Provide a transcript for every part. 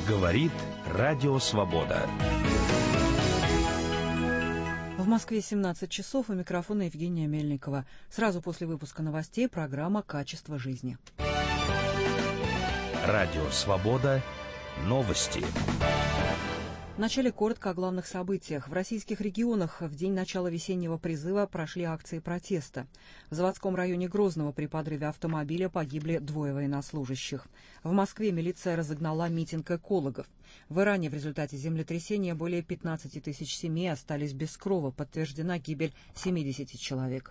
Говорит Радио Свобода. В Москве 17 часов, у микрофона Евгения Мельникова. Сразу после выпуска новостей программа «Качество жизни». Радио Свобода. Новости. Вначале коротко о главных событиях. В российских регионах в день начала весеннего призыва прошли акции протеста. В Заводском районе Грозного при подрыве автомобиля погибли 2 военнослужащих. В Москве милиция разогнала митинг экологов. В Иране в результате землетрясения более 15 тысяч семей остались без крова. Подтверждена гибель 70 человек.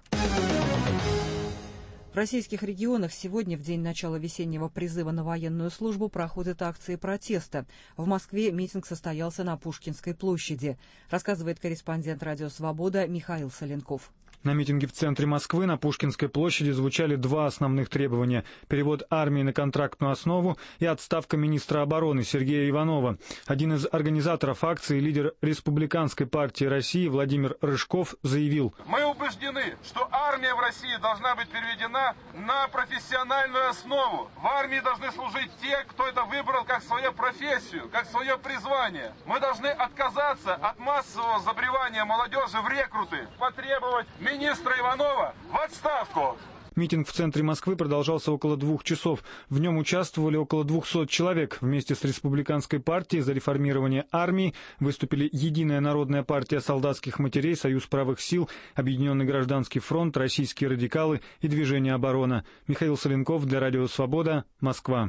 В российских регионах сегодня, в день начала весеннего призыва на военную службу, проходят акции протеста. В Москве митинг состоялся на Пушкинской площади, рассказывает корреспондент «Радио Свобода» Михаил Соленков. На митинге в центре Москвы на Пушкинской площади звучали 2 основных требования – перевод армии на контрактную основу и отставка министра обороны Сергея Иванова. Один из организаторов акции, лидер Республиканской партии России Владимир Рыжков, заявил: «Мы убеждены, что армия в России должна быть переведена на профессиональную основу. В армии должны служить те, кто это выбрал как свою профессию, как свое призвание. Мы должны отказаться от массового забревания молодежи в рекруты, потребовать министра Иванова в отставку». Митинг в центре Москвы продолжался около 2 часов. В нем участвовали около 200 человек. Вместе с Республиканской партией за реформирование армии выступили Единая народная партия солдатских матерей, Союз правых сил, Объединенный гражданский фронт, российские радикалы и Движение оборона. Михаил Соленков для Радио Свобода, Москва.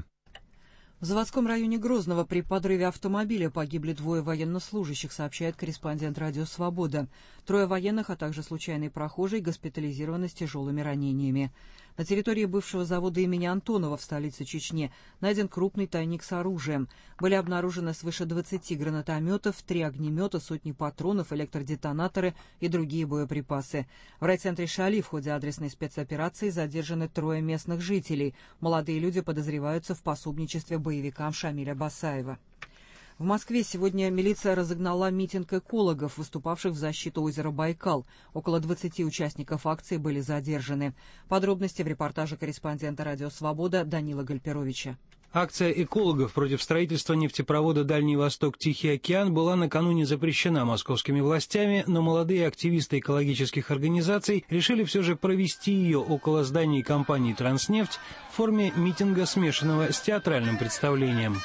В Заводском районе Грозного при подрыве автомобиля погибли 2 военнослужащих, сообщает корреспондент «Радио Свобода». 3 военных, а также случайный прохожий госпитализированы с тяжелыми ранениями. На территории бывшего завода имени Антонова в столице Чечни найден крупный тайник с оружием. Были обнаружены свыше 20 гранатометов, 3 огнемета, сотни патронов, электродетонаторы и другие боеприпасы. В райцентре Шали в ходе адресной спецоперации задержаны 3 местных жителей. Молодые люди подозреваются в пособничестве боевикам Шамиля Басаева. В Москве сегодня милиция разогнала митинг экологов, выступавших в защиту озера Байкал. Около 20 участников акции были задержаны. Подробности в репортаже корреспондента «Радио Свобода» Данила Гальперовича. Акция экологов против строительства нефтепровода «Дальний Восток-Тихий океан» была накануне запрещена московскими властями, но молодые активисты экологических организаций решили все же провести ее около зданий компании «Транснефть» в форме митинга, смешанного с театральным представлением.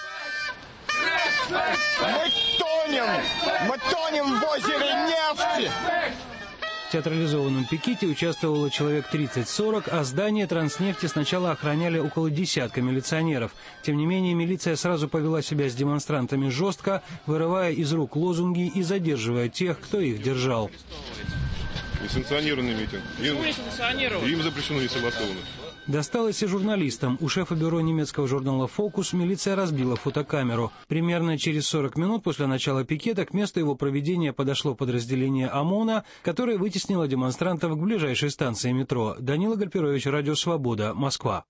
Мы тонем в озере нефти! В театрализованном пикете участвовало человек 30-40, а здание «Транснефти» сначала охраняли около десятка милиционеров. Тем не менее, милиция сразу повела себя с демонстрантами жестко, вырывая из рук лозунги и задерживая тех, кто их держал. Несанкционированный митинг. Им запрещено не согласовано. Досталось и журналистам. У шефа бюро немецкого журнала «Фокус» милиция разбила фотокамеру. Примерно через 40 минут после начала пикета к месту его проведения подошло подразделение ОМОНа, которое вытеснило демонстрантов к ближайшей станции метро. Данила Гальперович, Радио Свобода, Москва.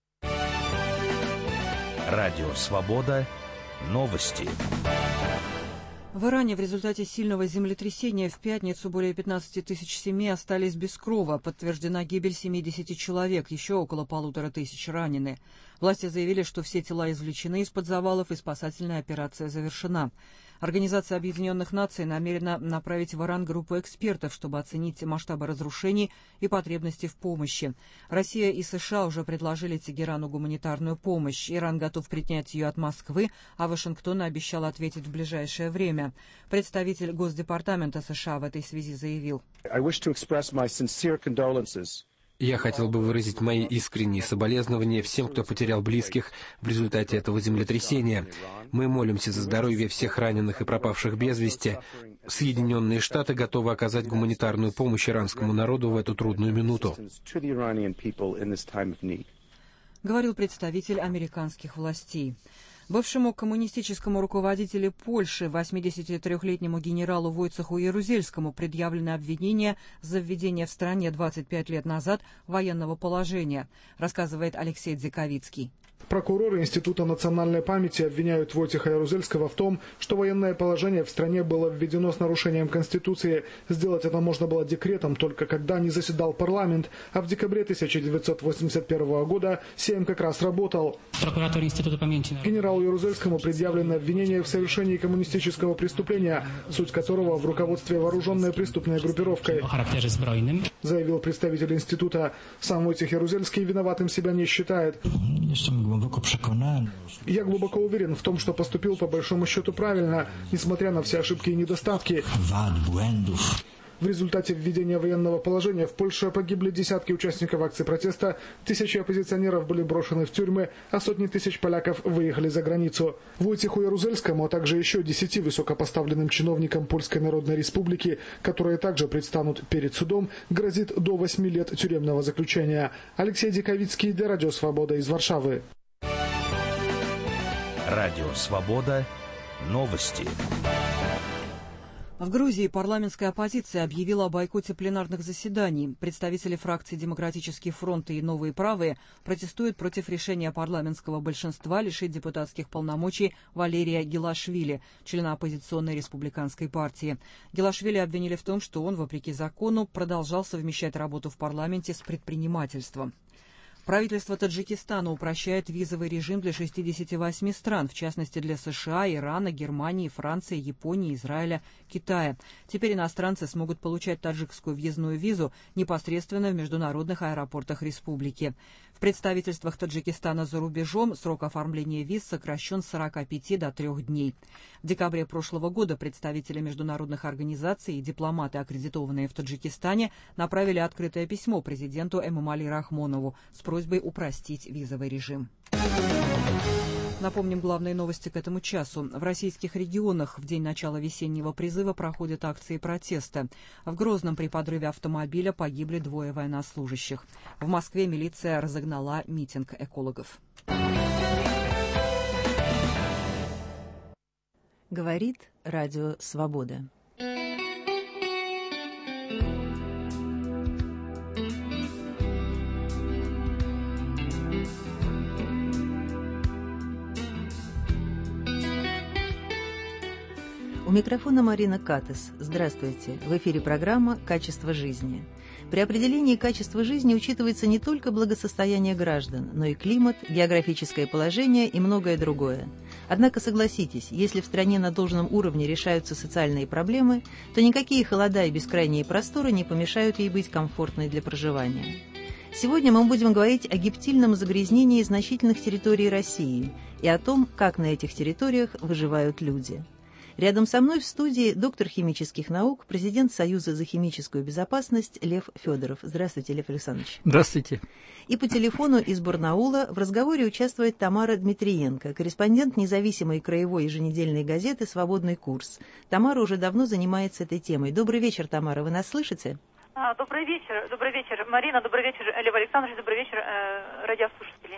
Радио Свобода. Новости. В Иране в результате сильного землетрясения в пятницу более 15 тысяч семей остались без крова. Подтверждена гибель 70 человек, еще около 1500 ранены. Власти заявили, что все тела извлечены из-под завалов и спасательная операция завершена. Организация Объединенных Наций намерена направить в Иран группу экспертов, чтобы оценить масштабы разрушений и потребности в помощи. Россия и США уже предложили Тегерану гуманитарную помощь. Иран готов принять ее от Москвы, а Вашингтон обещал ответить в ближайшее время. Представитель Госдепартамента США в этой связи заявил: «Я хотел бы выразить мои искренние соболезнования всем, кто потерял близких в результате этого землетрясения. Мы молимся за здоровье всех раненых и пропавших без вести. Соединенные Штаты готовы оказать гуманитарную помощь иранскому народу в эту трудную минуту», — говорил представитель американских властей. Бывшему коммунистическому руководителю Польши, 83-летнему генералу Войцеху Ярузельскому, предъявлены обвинения за введение в стране 25 лет назад военного положения, рассказывает Алексей Дзиковицкий. Прокуроры Института национальной памяти обвиняют Войцеха Ярузельского в том, что военное положение в стране было введено с нарушением Конституции. Сделать это можно было декретом только когда не заседал парламент, а в декабре 1981 года Сейм как раз работал. Прокуратура Института памяти. Генерал Михаилу Ярузельскому предъявлено обвинение в совершении коммунистического преступления, суть которого в руководстве вооруженной преступной группировкой, заявил представитель института. Сам Войцех Ярузельский виноватым себя не считает. Я глубоко уверен в том, что поступил по большому счету правильно, несмотря на все ошибки и недостатки. В результате введения военного положения в Польше погибли десятки участников акций протеста, тысячи оппозиционеров были брошены в тюрьмы, а сотни тысяч поляков выехали за границу. Войцеху Ярузельскому, а также еще 10 высокопоставленным чиновникам Польской Народной Республики, которые также предстанут перед судом, грозит до 8 лет тюремного заключения. Алексей Диковицкий для Радио Свобода из Варшавы. Радио Свобода. Новости. В Грузии парламентская оппозиция объявила о бойкоте пленарных заседаний. Представители фракций «Демократический фронт» и «Новые правые» протестуют против решения парламентского большинства лишить депутатских полномочий Валерия Гилашвили, члена оппозиционной республиканской партии. Гилашвили обвинили в том, что он, вопреки закону, продолжал совмещать работу в парламенте с предпринимательством. Правительство Таджикистана упрощает визовый режим для 68 стран, в частности для США, Ирана, Германии, Франции, Японии, Израиля, Китая. Теперь иностранцы смогут получать таджикскую въездную визу непосредственно в международных аэропортах республики. В представительствах Таджикистана за рубежом срок оформления виз сокращен с 45 до 3 дней. В декабре прошлого года представители международных организаций и дипломаты, аккредитованные в Таджикистане, направили открытое письмо президенту Эмомали Рахмонову с просьбой упростить визовый режим. Напомним главные новости к этому часу. В российских регионах в день начала весеннего призыва проходят акции протеста. В Грозном при подрыве автомобиля погибли 2 военнослужащих. В Москве милиция разогнала митинг экологов. Говорит Радио Свобода. У микрофона Марина Катес. Здравствуйте. В эфире программа «Качество жизни». При определении качества жизни учитывается не только благосостояние граждан, но и климат, географическое положение и многое другое. Однако, согласитесь, если в стране на должном уровне решаются социальные проблемы, то никакие холода и бескрайние просторы не помешают ей быть комфортной для проживания. Сегодня мы будем говорить о гептильном загрязнении значительных территорий России и о том, как на этих территориях выживают люди. Рядом со мной в студии доктор химических наук, президент Союза за химическую безопасность Лев Федоров. Здравствуйте, Лев Александрович. Здравствуйте. И по телефону из Барнаула в разговоре участвует Тамара Дмитриенко, корреспондент независимой краевой еженедельной газеты «Свободный курс». Тамара уже давно занимается этой темой. Добрый вечер, Тамара, вы нас слышите? Добрый вечер, Марина, добрый вечер, Лев Александрович, добрый вечер, радиослушатели.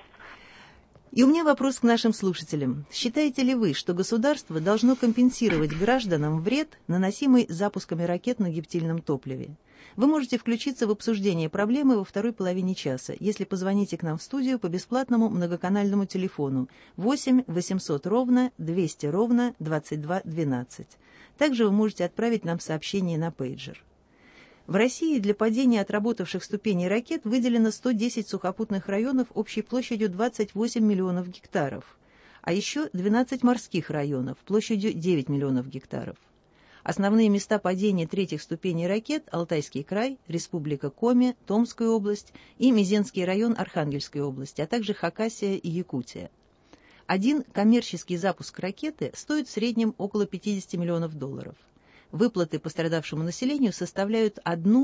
И у меня вопрос к нашим слушателям. Считаете ли вы, что государство должно компенсировать гражданам вред, наносимый запусками ракет на гептильном топливе? Вы можете включиться в обсуждение проблемы во второй половине часа, если позвоните к нам в студию по бесплатному многоканальному телефону 8 800 ровно 200 ровно 22 12. Также вы можете отправить нам сообщение на пейджер. В России для падения отработавших ступеней ракет выделено 110 сухопутных районов общей площадью 28 миллионов гектаров, а еще 12 морских районов площадью 9 миллионов гектаров. Основные места падения третьих ступеней ракет – Алтайский край, Республика Коми, Томская область и Мезенский район Архангельской области, а также Хакасия и Якутия. Один коммерческий запуск ракеты стоит в среднем около $50 миллионов. Выплаты пострадавшему населению составляют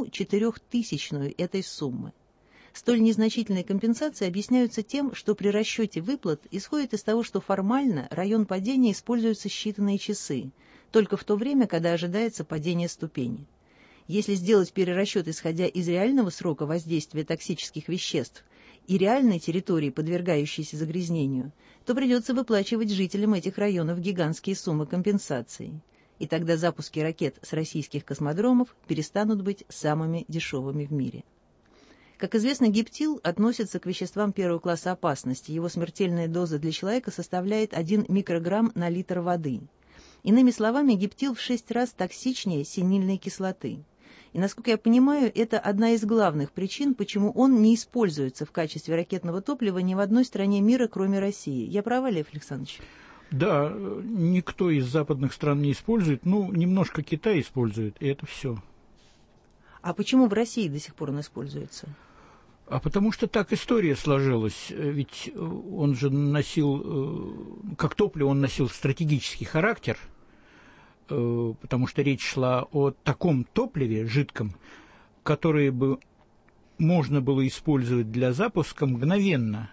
1/4000 этой суммы. Столь незначительные компенсации объясняются тем, что при расчете выплат исходит из того, что формально район падения используется считанные часы, только в то время, когда ожидается падение ступени. Если сделать перерасчет, исходя из реального срока воздействия токсических веществ и реальной территории, подвергающейся загрязнению, то придется выплачивать жителям этих районов гигантские суммы компенсаций. И тогда запуски ракет с российских космодромов перестанут быть самыми дешевыми в мире. Как известно, гептил относится к веществам первого класса опасности. Его смертельная доза для человека составляет 1 микрограмм на литр воды. Иными словами, гептил в 6 раз токсичнее синильной кислоты. И, насколько я понимаю, это одна из главных причин, почему он не используется в качестве ракетного топлива ни в одной стране мира, кроме России. Я права, Лев Александрович? Да, никто из западных стран не использует, немножко Китай использует, и это все. А почему в России до сих пор он используется? А потому что так история сложилась, ведь он же носил, как топливо он носил стратегический характер, потому что речь шла о таком топливе жидком, которое бы можно было использовать для запуска мгновенно.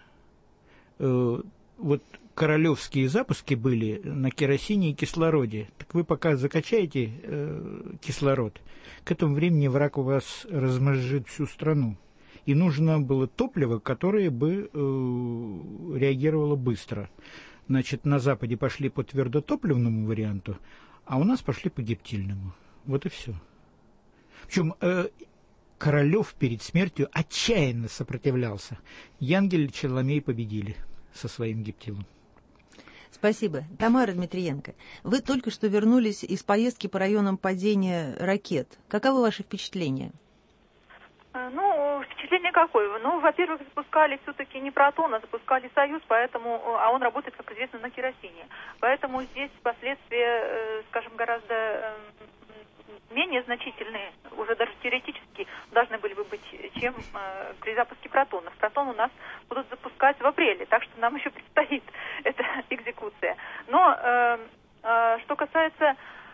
Вот королевские запуски были на керосине и кислороде. Так вы пока закачаете кислород, к этому времени враг у вас размозжит всю страну. И нужно было топливо, которое бы реагировало быстро. Значит, на Западе пошли по твердотопливному варианту, а у нас пошли по гептильному. Вот и все. Причем Королев перед смертью отчаянно сопротивлялся. Янгель и Челомей победили со своим гептилом. Спасибо. Тамара Дмитриенко, вы только что вернулись из поездки по районам падения ракет. Каковы ваши впечатления? Впечатление какое? Во-первых, запускали все-таки не Протон, а запускали Союз, а он работает, как известно, на керосине. Поэтому здесь последствия, скажем, гораздо менее значительные, уже даже теоретически должны были бы быть, чем при запуске Протонов. Протон у нас будут запускать в апреле, так что нам еще предстоит эта экзекуция. Но что касается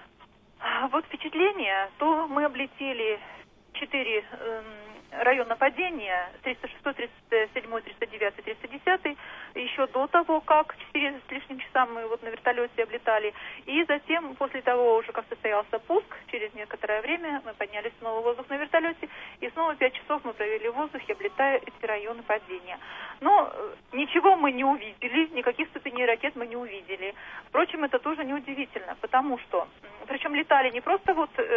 впечатления, то мы облетели 4 района падения, 306, 307, 309, 310, еще до того, как 4 с лишним часа мы на вертолете облетали. И затем, после того, уже как состоялся пуск, через некоторое время мы поднялись снова в воздух на вертолете, и снова 5 часов мы провели в воздухе, облетая эти районы падения. Но ничего мы не увидели, никаких ступеней ракет мы не увидели. Впрочем, это тоже неудивительно, потому что, причем летали не просто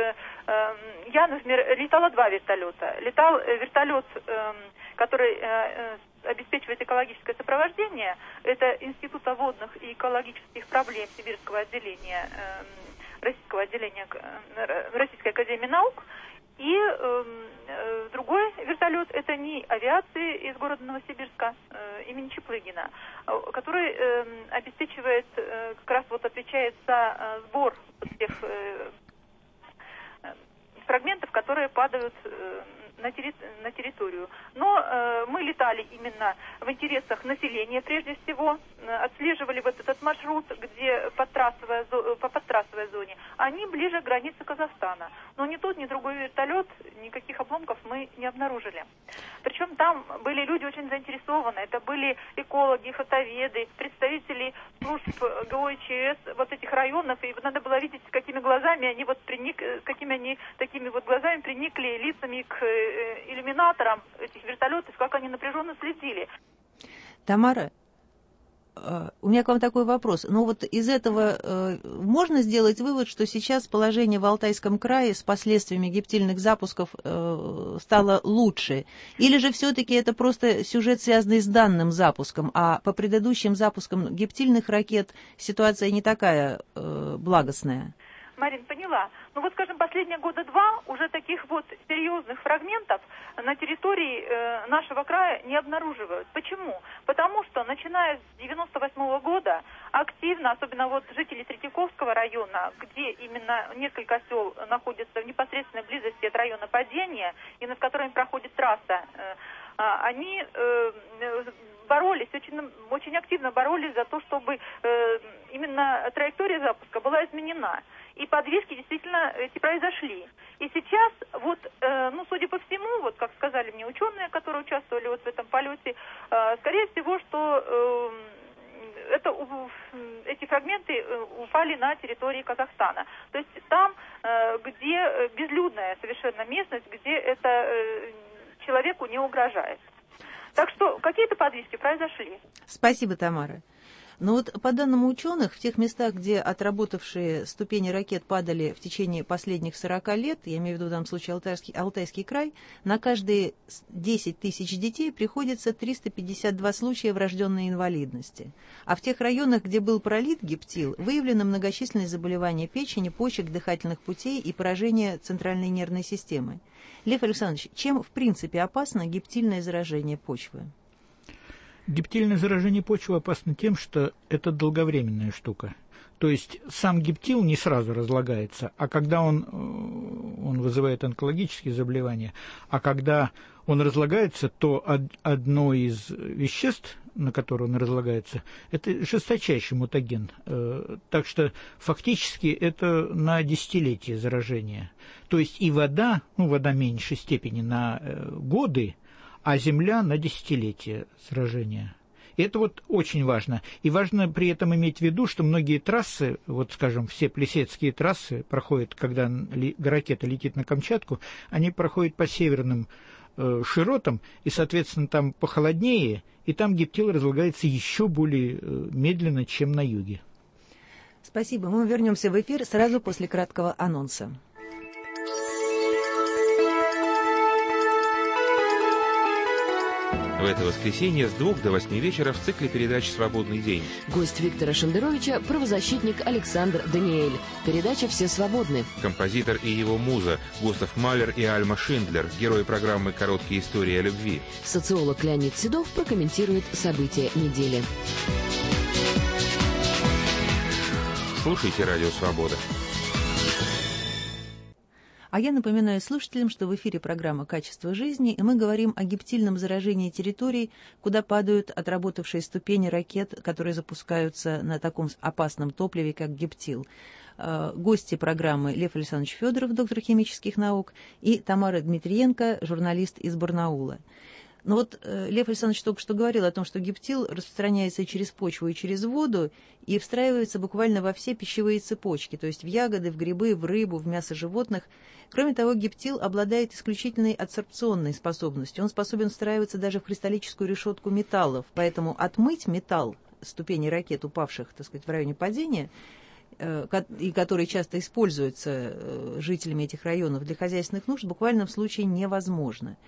я, например, летала 2 вертолета. Летал вертолет, который обеспечивает экологическое сопровождение, это Института водных и экологических проблем Сибирского отделения, Российского отделения Российской академии наук. И другой вертолет, это НИИ авиации из города Новосибирска имени Чаплыгина, который обеспечивает, как раз отвечает за сбор тех фрагментов, которые падают на территорию. Но мы летали именно в интересах населения прежде всего, отслеживали этот маршрут, где по подтрассовой зоне, они ближе к границе Казахстана. Но ни тот, ни другой вертолет, никаких обломков мы не обнаружили. Причем там были люди очень заинтересованы. Это были экологи, фотоведы, представители служб ГОЧС этих районов. И надо было видеть, с какими глазами они такими глазами приникли лицами к иллюминаторам этих вертолетов, как они напряженно следили. Тамара, у меня к вам такой вопрос. Из этого можно сделать вывод, что сейчас положение в Алтайском крае с последствиями гептильных запусков стало лучше? Или же все-таки это просто сюжет, связанный с данным запуском, а по предыдущим запускам гептильных ракет ситуация не такая благостная? Марин, поняла. Скажем, последние 2 года уже таких серьезных фрагментов на территории нашего края не обнаруживают. Почему? Потому что, начиная с 98 года, активно, особенно жители Третьяковского района, где именно несколько сел находятся в непосредственной близости от района падения и над которыми проходит трасса, они боролись, очень активно боролись за то, чтобы именно траектория запуска была изменена. И подвижки действительно эти произошли. И сейчас, судя по всему, как сказали мне ученые, которые участвовали в этом полете, скорее всего, что эти фрагменты упали на территории Казахстана. То есть там, где безлюдная совершенно местность, где это человеку не угрожает. Так что какие-то подвижки произошли. Спасибо, Тамара. Но по данным ученых, в тех местах, где отработавшие ступени ракет падали в течение последних 40 лет, я имею в виду в данном случае Алтайский край, на каждые 10 тысяч детей приходится 352 случая врожденной инвалидности. А в тех районах, где был пролит гептил, выявлено многочисленные заболевания печени, почек, дыхательных путей и поражение центральной нервной системы. Лев Александрович, чем в принципе опасно гептильное заражение почвы? Гептильное заражение почвы опасно тем, что это долговременная штука. То есть сам гептил не сразу разлагается, а когда он вызывает онкологические заболевания, а когда он разлагается, то одно из веществ, на которое он разлагается, это жесточайший мутаген. Так что фактически это на десятилетие заражения. То есть и вода, вода меньшей степени на годы, а земля на десятилетие заражения. И это вот очень важно. И важно при этом иметь в виду, что многие трассы, вот скажем, все плесецкие трассы проходят, когда ракета летит на Камчатку, они проходят по северным широтам, и, соответственно, там похолоднее, и там гептил разлагается еще более медленно, чем на юге. Спасибо. Мы вернемся в эфир сразу после краткого анонса. В это воскресенье с 2 до 8 вечера в цикле передач «Свободный день». Гость Виктора Шендеровича – правозащитник Александр Даниэль. Передача «Все свободны». Композитор и его муза Густав Малер и Альма Шиндлер, герои программы «Короткие истории о любви». Социолог Леонид Седов прокомментирует события недели. Слушайте «Радио Свобода». А я напоминаю слушателям, что в эфире программа «Качество жизни», и мы говорим о гептильном заражении территорий, куда падают отработавшие ступени ракет, которые запускаются на таком опасном топливе, как гептил. Гости программы Лев Александрович Федоров, доктор химических наук, и Тамара Дмитриенко, журналист из Барнаула. Но вот Лев Александрович только что говорил о том, что гептил распространяется и через почву, и через воду, и встраивается буквально во все пищевые цепочки, то есть в ягоды, в грибы, в рыбу, в мясо животных. Кроме того, гептил обладает исключительной адсорбционной способностью. Он способен встраиваться даже в кристаллическую решетку металлов, поэтому отмыть металл ступени ракет, упавших, так сказать, в районе падения, и которые часто используются жителями этих районов для хозяйственных нужд, буквально в случае невозможно.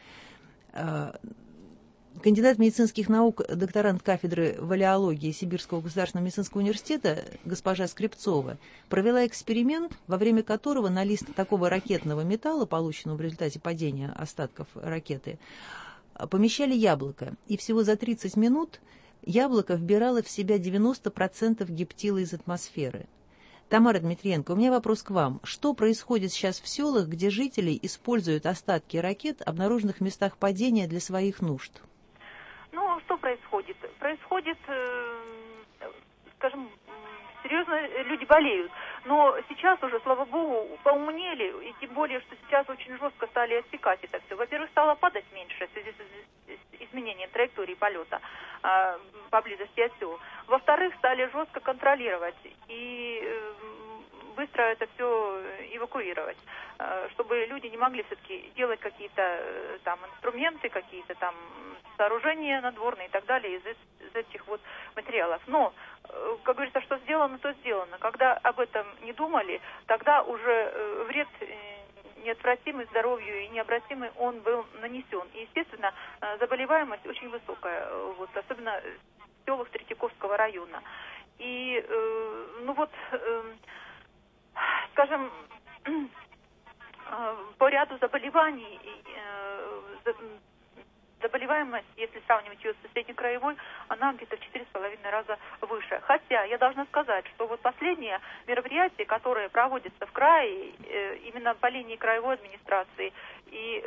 Кандидат медицинских наук, докторант кафедры валеологии Сибирского государственного медицинского университета госпожа Скрепцова провела эксперимент, во время которого на лист такого ракетного металла, полученного в результате падения остатков ракеты, помещали яблоко. И всего за 30 минут яблоко вбирало в себя 90% гептила из атмосферы. Тамара Дмитриенко, у меня вопрос к вам. Что происходит сейчас в селах, где жители используют остатки ракет, обнаруженных в местах падения, для своих нужд? Ну, что происходит? Происходит, скажем, серьезно, люди болеют. Но сейчас уже, слава богу, поумнели, и тем более, что сейчас очень жестко стали отсекать это все. Во-первых, стало падать меньше в связи с изменением траектории полета поблизости от сел. Во-вторых, стали жестко контролировать и быстро это все эвакуировать, чтобы люди не могли все-таки делать какие-то там инструменты, какие-то там сооружения надворные и так далее из этих вот материалов. Но, как говорится, что сделано, то сделано. Когда об этом не думали, тогда уже вред неотвратимый здоровью и необратимый он был нанесен. И, естественно, заболеваемость очень высокая, вот, особенно в селах Третьяковского района. И, скажем, по ряду заболеваний, заболеваемость, если сравнивать ее с среднекраевой, она где-то в 4,5 раза выше. Хотя я должна сказать, что вот последние мероприятия, которые проводятся в крае, именно по линии краевой администрации, и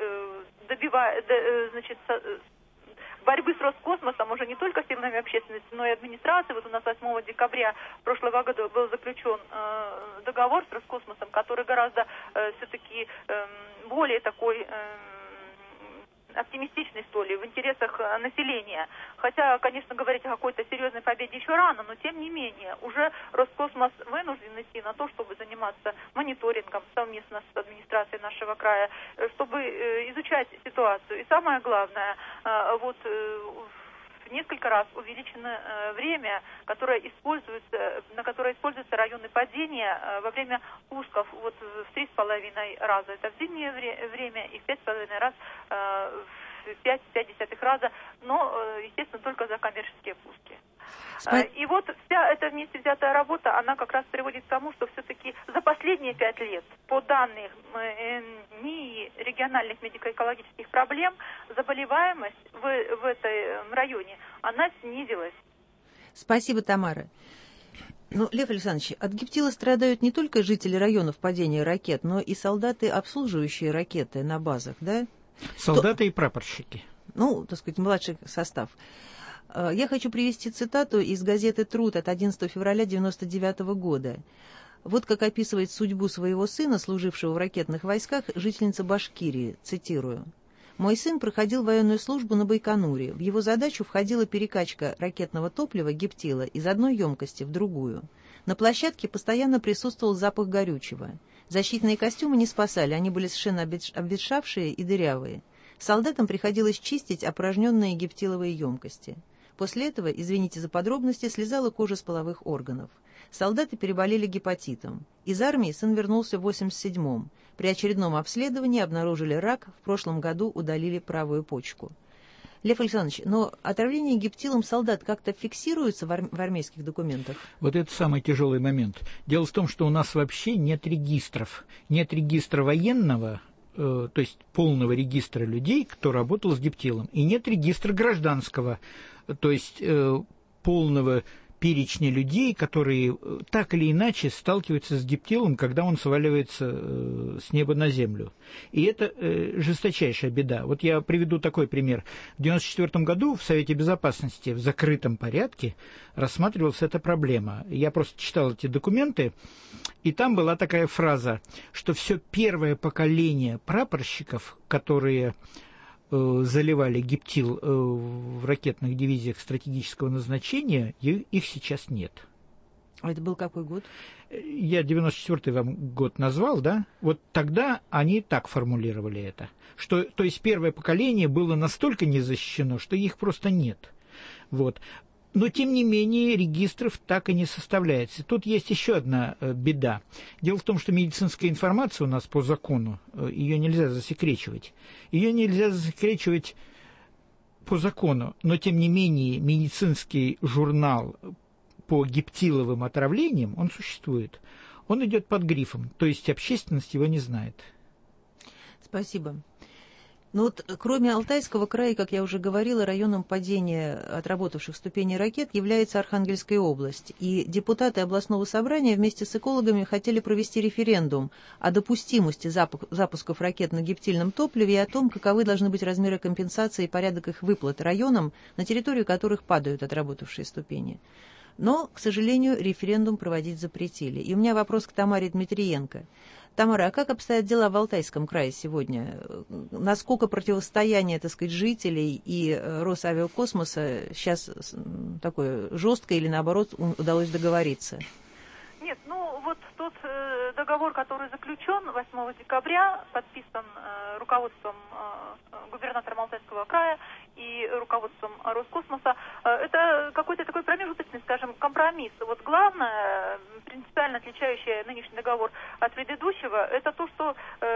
борьбы с Роскосмосом уже не только силами общественности, но и администрации. Вот у нас 8 декабря прошлого года был заключен договор с Роскосмосом, который гораздо все-таки более такой оптимистичный, что ли, в интересах населения. Хотя, конечно, говорить о какой-то серьезной победе еще рано, но тем не менее, уже Роскосмос вынужден идти на то, чтобы заниматься мониторингом совместно с администрацией нашего края, чтобы изучать ситуацию. И самое главное, в несколько раз увеличено время, на которое используются районы падения во время пусков вот в 3,5 раза. Это в зимнее время и в 5,5 раз, в 5,5 раза, но, естественно, только за коммерческие пуски. И вот вся эта вместе взятая работа, она как раз приводит к тому, что все-таки за последние 5 лет, по данным НИИ региональных медико-экологических проблем, заболеваемость в этом районе, она снизилась. Спасибо, Тамара. Ну, Лев Александрович, от гептила страдают не только жители районов падения ракет, но и солдаты, обслуживающие ракеты на базах, да? Солдаты и прапорщики. Ну, так сказать, младший состав. Я хочу привести цитату из газеты «Труд» от 11 февраля 1999 года. Вот как описывает судьбу своего сына, служившего в ракетных войсках, жительница Башкирии, цитирую. «Мой сын проходил военную службу на Байконуре. В его задачу входила перекачка ракетного топлива гептила из одной емкости в другую. На площадке постоянно присутствовал запах горючего. Защитные костюмы не спасали, они были совершенно обветшавшие и дырявые. Солдатам приходилось чистить опорожненные гептиловые емкости. После этого, извините за подробности, слезала кожа с половых органов. Солдаты переболели гепатитом. Из армии сын вернулся в 87-м. При очередном обследовании обнаружили рак, в прошлом году удалили правую почку». Лев Александрович, но отравление гептилом солдат как-то фиксируется в армейских документах? Вот это самый тяжелый момент. Дело в том, что у нас вообще нет регистров. Нет регистра военного, то есть полного регистра людей, кто работал с гептилом, и нет регистра гражданского, то есть полного перечня людей, которые так или иначе сталкиваются с гептилом, когда он сваливается с неба на землю. И это жесточайшая беда. Вот я приведу такой пример. В 1994 году в Совете Безопасности в закрытом порядке рассматривалась эта проблема. Я просто читал эти документы, и там была такая фраза, что все первое поколение прапорщиков, которые заливали гептил в ракетных дивизиях стратегического назначения, их сейчас нет. А это был какой год? Я 94-й вам год назвал, да? Вот тогда они так формулировали это. Что, то есть первое поколение было настолько не защищено, что их просто нет. Вот. Но, тем не менее, регистров так и не составляется. Тут есть еще одна беда. Дело в том, что медицинская информация у нас по закону, ее нельзя засекречивать. Ее нельзя засекречивать по закону, но, тем не менее, медицинский журнал по гептиловым отравлениям, он существует. Он идет под грифом, то есть общественность его не знает. Спасибо. Ну вот, кроме Алтайского края, как я уже говорила, районом падения отработавших ступеней ракет является Архангельская область. И депутаты областного собрания вместе с экологами хотели провести референдум о допустимости запусков ракет на гептильном топливе и о том, каковы должны быть размеры компенсации и порядок их выплат районам, на территорию которых падают отработавшие ступени. Но, к сожалению, референдум проводить запретили. И у меня вопрос к Тамаре Дмитриенко. Тамара, а как обстоят дела в Алтайском крае сегодня? Насколько противостояние, так сказать, жителей и Росавиакосмоса сейчас такое жесткое или, наоборот, удалось договориться? Нет, ну вот тот договор, который заключен 8 декабря, подписан руководством губернатором Алтайского края и руководством Роскосмоса, это какой-то такой промежуточный, скажем, компромисс. Вот главное, принципиально отличающее нынешний договор от предыдущего, это то, что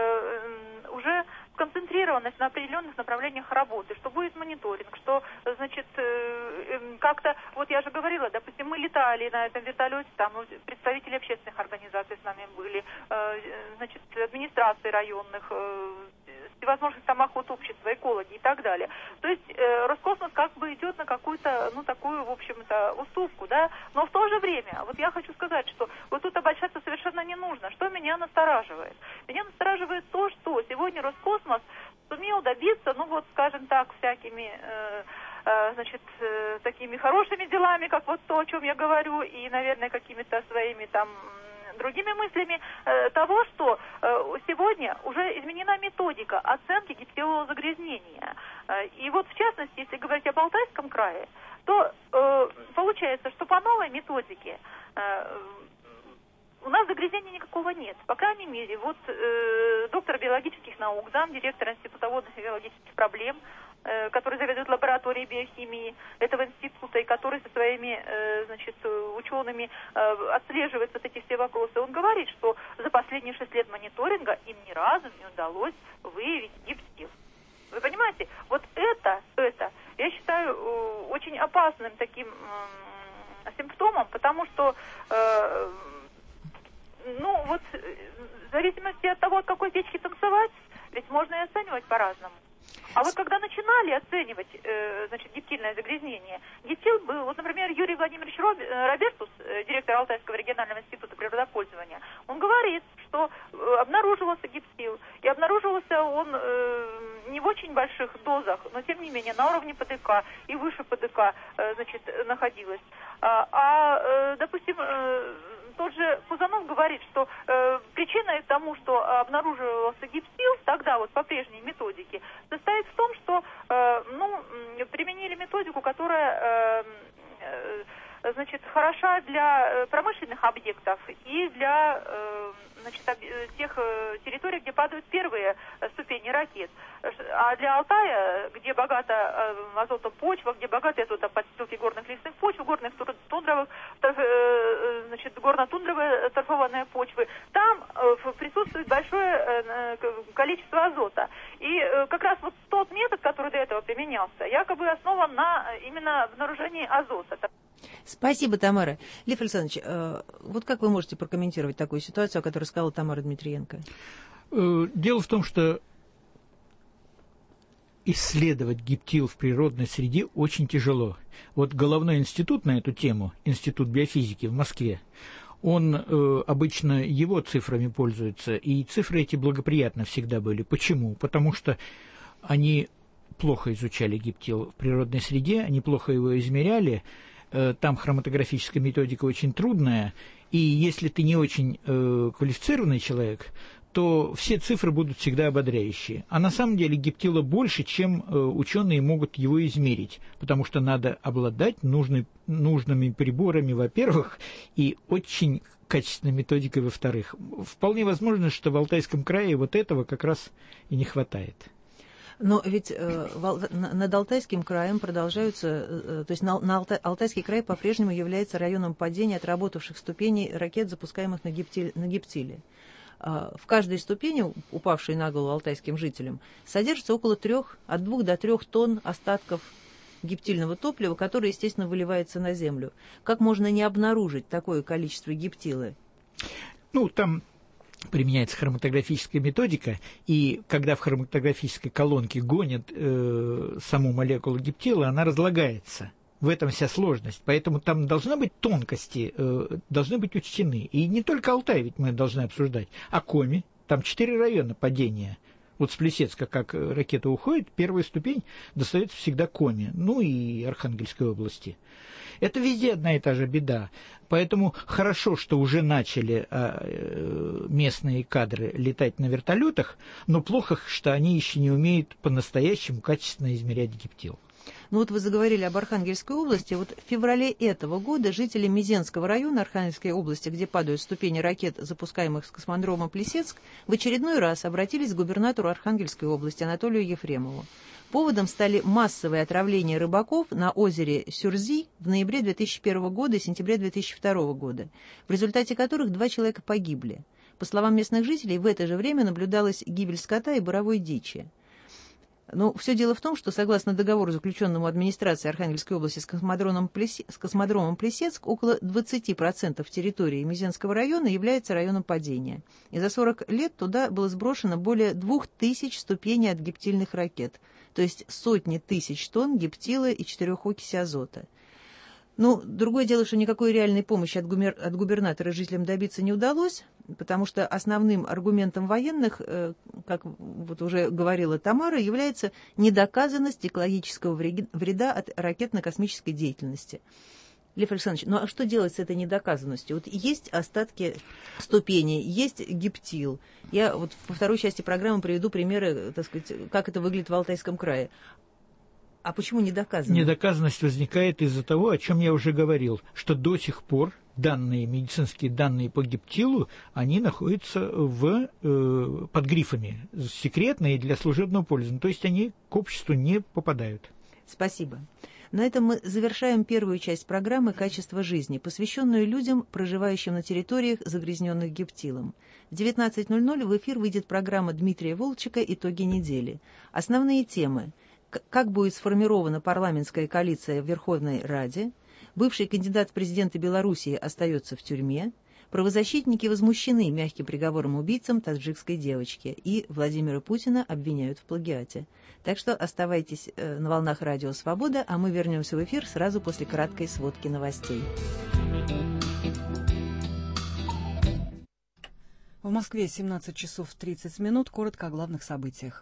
уже сконцентрированность на определенных направлениях работы, что будет мониторинг, что, значит, как-то, вот я же говорила, допустим, мы летали на этом вертолете, там представители общественных организаций с нами были, значит, администрации районных, всевозможных там охот общества, экологи и так далее. То есть Роскосмос как бы идет на какую-то, ну, такую, в общем-то, уступку, да, но в то же время, вот я хочу сказать, что вот тут обольщаться совершенно не нужно. Что меня настораживает? Меня настораживает то, что сегодня Роскосмос сумел добиться, ну, вот, скажем так, всякими, значит, такими хорошими делами, как вот то, о чем я говорю, и, наверное, какими-то своими там другими мыслями, того, что сегодня уже изменена методика оценки гептилового загрязнения. И вот, в частности, если говорить об Алтайском крае, то получается, что по новой методике у нас загрязнения никакого нет. По крайней мере, вот доктор биологических наук, замдиректора Института водных и биологических проблем, который заведует лабораторией биохимии этого института и который со своими, значит, учеными отслеживает вот эти все вопросы, он говорит, что за последние 6 лет мониторинга им ни разу не удалось выявить гептил. Вы понимаете, вот это я считаю очень опасным таким симптомом, потому что ну вот в зависимости от того, от какой печки танцевать, ведь можно и оценивать по-разному. А вот когда начинали оценивать, значит, гептильное загрязнение, гептил был, вот, например, Юрий Владимирович Робертус, директор Алтайского регионального института природопользования, он говорит, что обнаруживался гептил, и обнаруживался он не в очень больших дозах, но тем не менее на уровне ПДК и выше ПДК, значит, находилось. Допустим, тот же Пузанов говорит, что причиной тому, что обнаруживался гептил, тогда вот по прежней методике, состоит в том, что применили методику, которая значит, хороша для промышленных объектов и для значит, тех территорий, где падают первые ступени ракет. А для Алтая, где богата азотом почва, где богаты азотоподстилки горных лесных почв, горных тундровых, значит, горно-тундровые торфованные почвы, там присутствует большое количество азота. И как раз вот тот метод, который до этого применялся, якобы основан на именно обнаружении азота. Спасибо, Тамара. Лев Александрович, вот как вы можете прокомментировать такую ситуацию, о которой сказала Тамара Дмитриенко? Дело в том, что исследовать гептил в природной среде очень тяжело. Вот головной институт на эту тему, Институт биофизики в Москве, он обычно его цифрами пользуется, и цифры эти благоприятно всегда были. Почему? Потому что они плохо изучали гептил в природной среде, они плохо его измеряли, там хроматографическая методика очень трудная, и если ты не очень квалифицированный человек, то все цифры будут всегда ободряющие. А на самом деле гептила больше, чем ученые могут его измерить, потому что надо обладать нужными приборами, во-первых, и очень качественной методикой, во-вторых. Вполне возможно, что в Алтайском крае вот этого как раз и не хватает. Но ведь над Алтайским краем продолжаются, то есть Алтайский край по-прежнему является районом падения отработавших ступеней ракет, запускаемых на гептиле. В каждой ступени, упавшей на голову алтайским жителям, содержится от 2 до 3 тонн остатков гептильного топлива, которое, естественно, выливается на землю. Как можно не обнаружить такое количество гептила? Там применяется хроматографическая методика, и когда в хроматографической колонке гонят саму молекулу гептила, она разлагается. В этом вся сложность. Поэтому там должны быть тонкости, должны быть учтены. И не только Алтай ведь мы должны обсуждать, а Коми. Там 4 района падения. Вот с Плесецка, как ракета уходит, первая ступень достается всегда Коми, и Архангельской области. Это везде одна и та же беда. Поэтому хорошо, что уже начали местные кадры летать на вертолетах, но плохо, что они еще не умеют по-настоящему качественно измерять гептил. Вот вы заговорили об Архангельской области. Вот в феврале этого года жители Мизенского района Архангельской области, где падают ступени ракет, запускаемых с космодрома Плесецк, в очередной раз обратились к губернатору Архангельской области Анатолию Ефремову. Поводом стали массовые отравления рыбаков на озере Сюрзи в ноябре 2001 года и сентябре 2002 года, в результате которых 2 человека погибли. По словам местных жителей, в это же время наблюдалась гибель скота и боровой дичи. Но все дело в том, что, согласно договору, заключенному администрацией Архангельской области с космодромом Плесецк, около 20% территории Мизенского района является районом падения. И за 40 лет туда было сброшено более 2000 ступеней от гептильных ракет, то есть сотни тысяч тонн гептила и 4-окиси азота. Другое дело, что никакой реальной помощи от губернатора жителям добиться не удалось, потому что основным аргументом военных, как вот уже говорила Тамара, является недоказанность экологического вреда от ракетно-космической деятельности. Лев Александрович, а что делать с этой недоказанностью? Вот есть остатки ступеней, есть гептил. Я вот во второй части программы приведу примеры, так сказать, как это выглядит в Алтайском крае. А почему недоказанность? Недоказанность возникает из-за того, о чем я уже говорил, что до сих пор медицинские данные по гептилу, они находятся под грифами секретные для служебного пользования, то есть они к обществу не попадают. Спасибо. На этом мы завершаем первую часть программы «Качество жизни», посвященную людям, проживающим на территориях, загрязненных гептилом. В 19:00 в эфир выйдет программа Дмитрия Волчека «Итоги недели». Основные темы: как будет сформирована парламентская коалиция в Верховной Раде, бывший кандидат в президенты Белоруссии остается в тюрьме, Правозащитники возмущены мягким приговором убийцам таджикской девочки и Владимира Путина обвиняют в плагиате. Так что оставайтесь на волнах Радио Свобода, а мы вернемся в эфир сразу после краткой сводки новостей. В Москве 17 часов 30 минут. Коротко о главных событиях.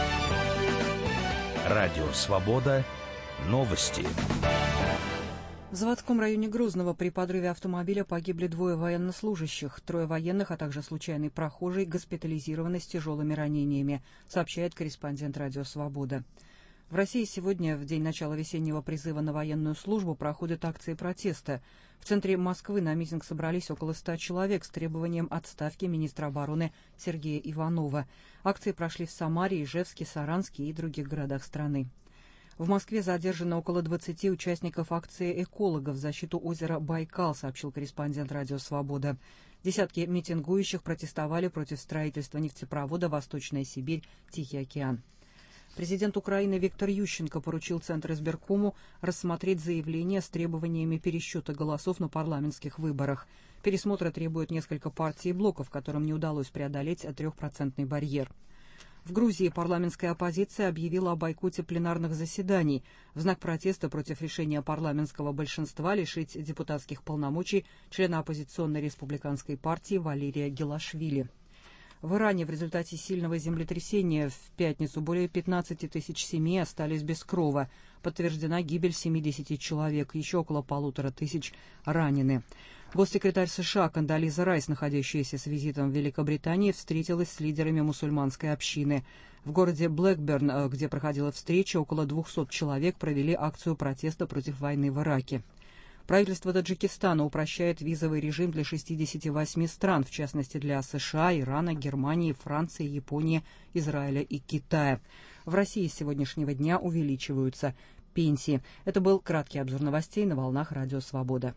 Радио Свобода. Новости. В Заводском районе Грозного при подрыве автомобиля погибли 2 военнослужащих. 3 военных, а также случайный прохожий, госпитализированы с тяжелыми ранениями, сообщает корреспондент Радио Свобода. В России сегодня, в день начала весеннего призыва на военную службу, проходят акции протеста. В центре Москвы на митинг собрались около 100 человек с требованием отставки министра обороны Сергея Иванова. Акции прошли в Самаре, Ижевске, Саранске и других городах страны. В Москве задержано около 20 участников акции экологов в защиту озера Байкал, сообщил корреспондент Радио Свобода. Десятки митингующих протестовали против строительства нефтепровода «Восточная Сибирь. Тихий океан». Президент Украины Виктор Ющенко поручил Центризбиркому рассмотреть заявление с требованиями пересчета голосов на парламентских выборах. Пересмотра требует несколько партий и блоков, которым не удалось преодолеть 3% барьер. В Грузии парламентская оппозиция объявила о бойкоте пленарных заседаний в знак протеста против решения парламентского большинства лишить депутатских полномочий члена оппозиционной республиканской партии Валерия Гелашвили. В Иране в результате сильного землетрясения в пятницу более 15 тысяч семей остались без крова. Подтверждена гибель 70 человек, еще около 1500 ранены. Госсекретарь США Кондолиза Райс, находящаяся с визитом в Великобритании, встретилась с лидерами мусульманской общины. В городе Блэкберн, где проходила встреча, около 200 человек провели акцию протеста против войны в Ираке. Правительство Таджикистана упрощает визовый режим для 68 стран, в частности для США, Ирана, Германии, Франции, Японии, Израиля и Китая. В России с сегодняшнего дня увеличиваются пенсии. Это был краткий обзор новостей на волнах Радио Свобода.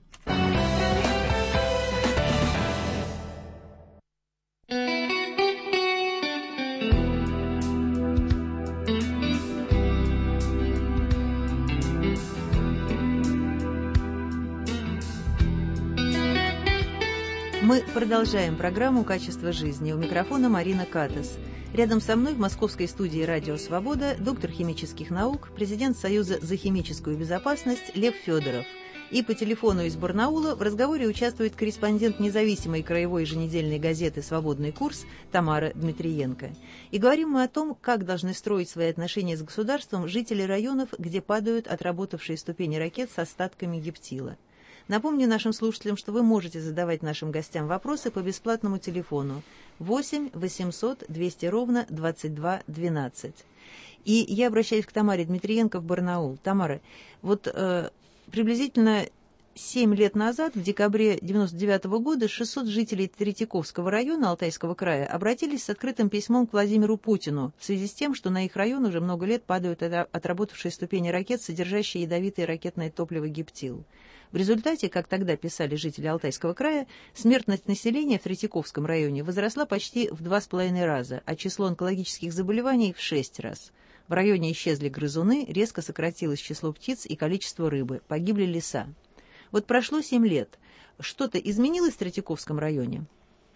Мы продолжаем программу «Качество жизни». У микрофона Марина Катас. Рядом со мной в московской студии «Радио Свобода» доктор химических наук, президент Союза за химическую безопасность Лев Федоров. И по телефону из Барнаула в разговоре участвует корреспондент независимой краевой еженедельной газеты «Свободный курс» Тамара Дмитриенко. И говорим мы о том, как должны строить свои отношения с государством жители районов, где падают отработавшие ступени ракет с остатками гептила. Напомню нашим слушателям, что вы можете задавать нашим гостям вопросы по бесплатному телефону 8 800 200 ровно 22 12. И я обращаюсь к Тамаре Дмитриенко в Барнаул. Тамара, вот приблизительно 7 лет назад, в декабре 1999 года, 600 жителей Третьяковского района Алтайского края обратились с открытым письмом к Владимиру Путину в связи с тем, что на их район уже много лет падают отработавшие ступени ракет, содержащие ядовитое ракетное топливо гептил. В результате, как тогда писали жители Алтайского края, смертность населения в Третьяковском районе возросла почти в 2,5 раза, а число онкологических заболеваний в 6 раз. В районе исчезли грызуны, резко сократилось число птиц и количество рыбы, погибли леса. Вот прошло 7 лет. Что-то изменилось в Третьяковском районе?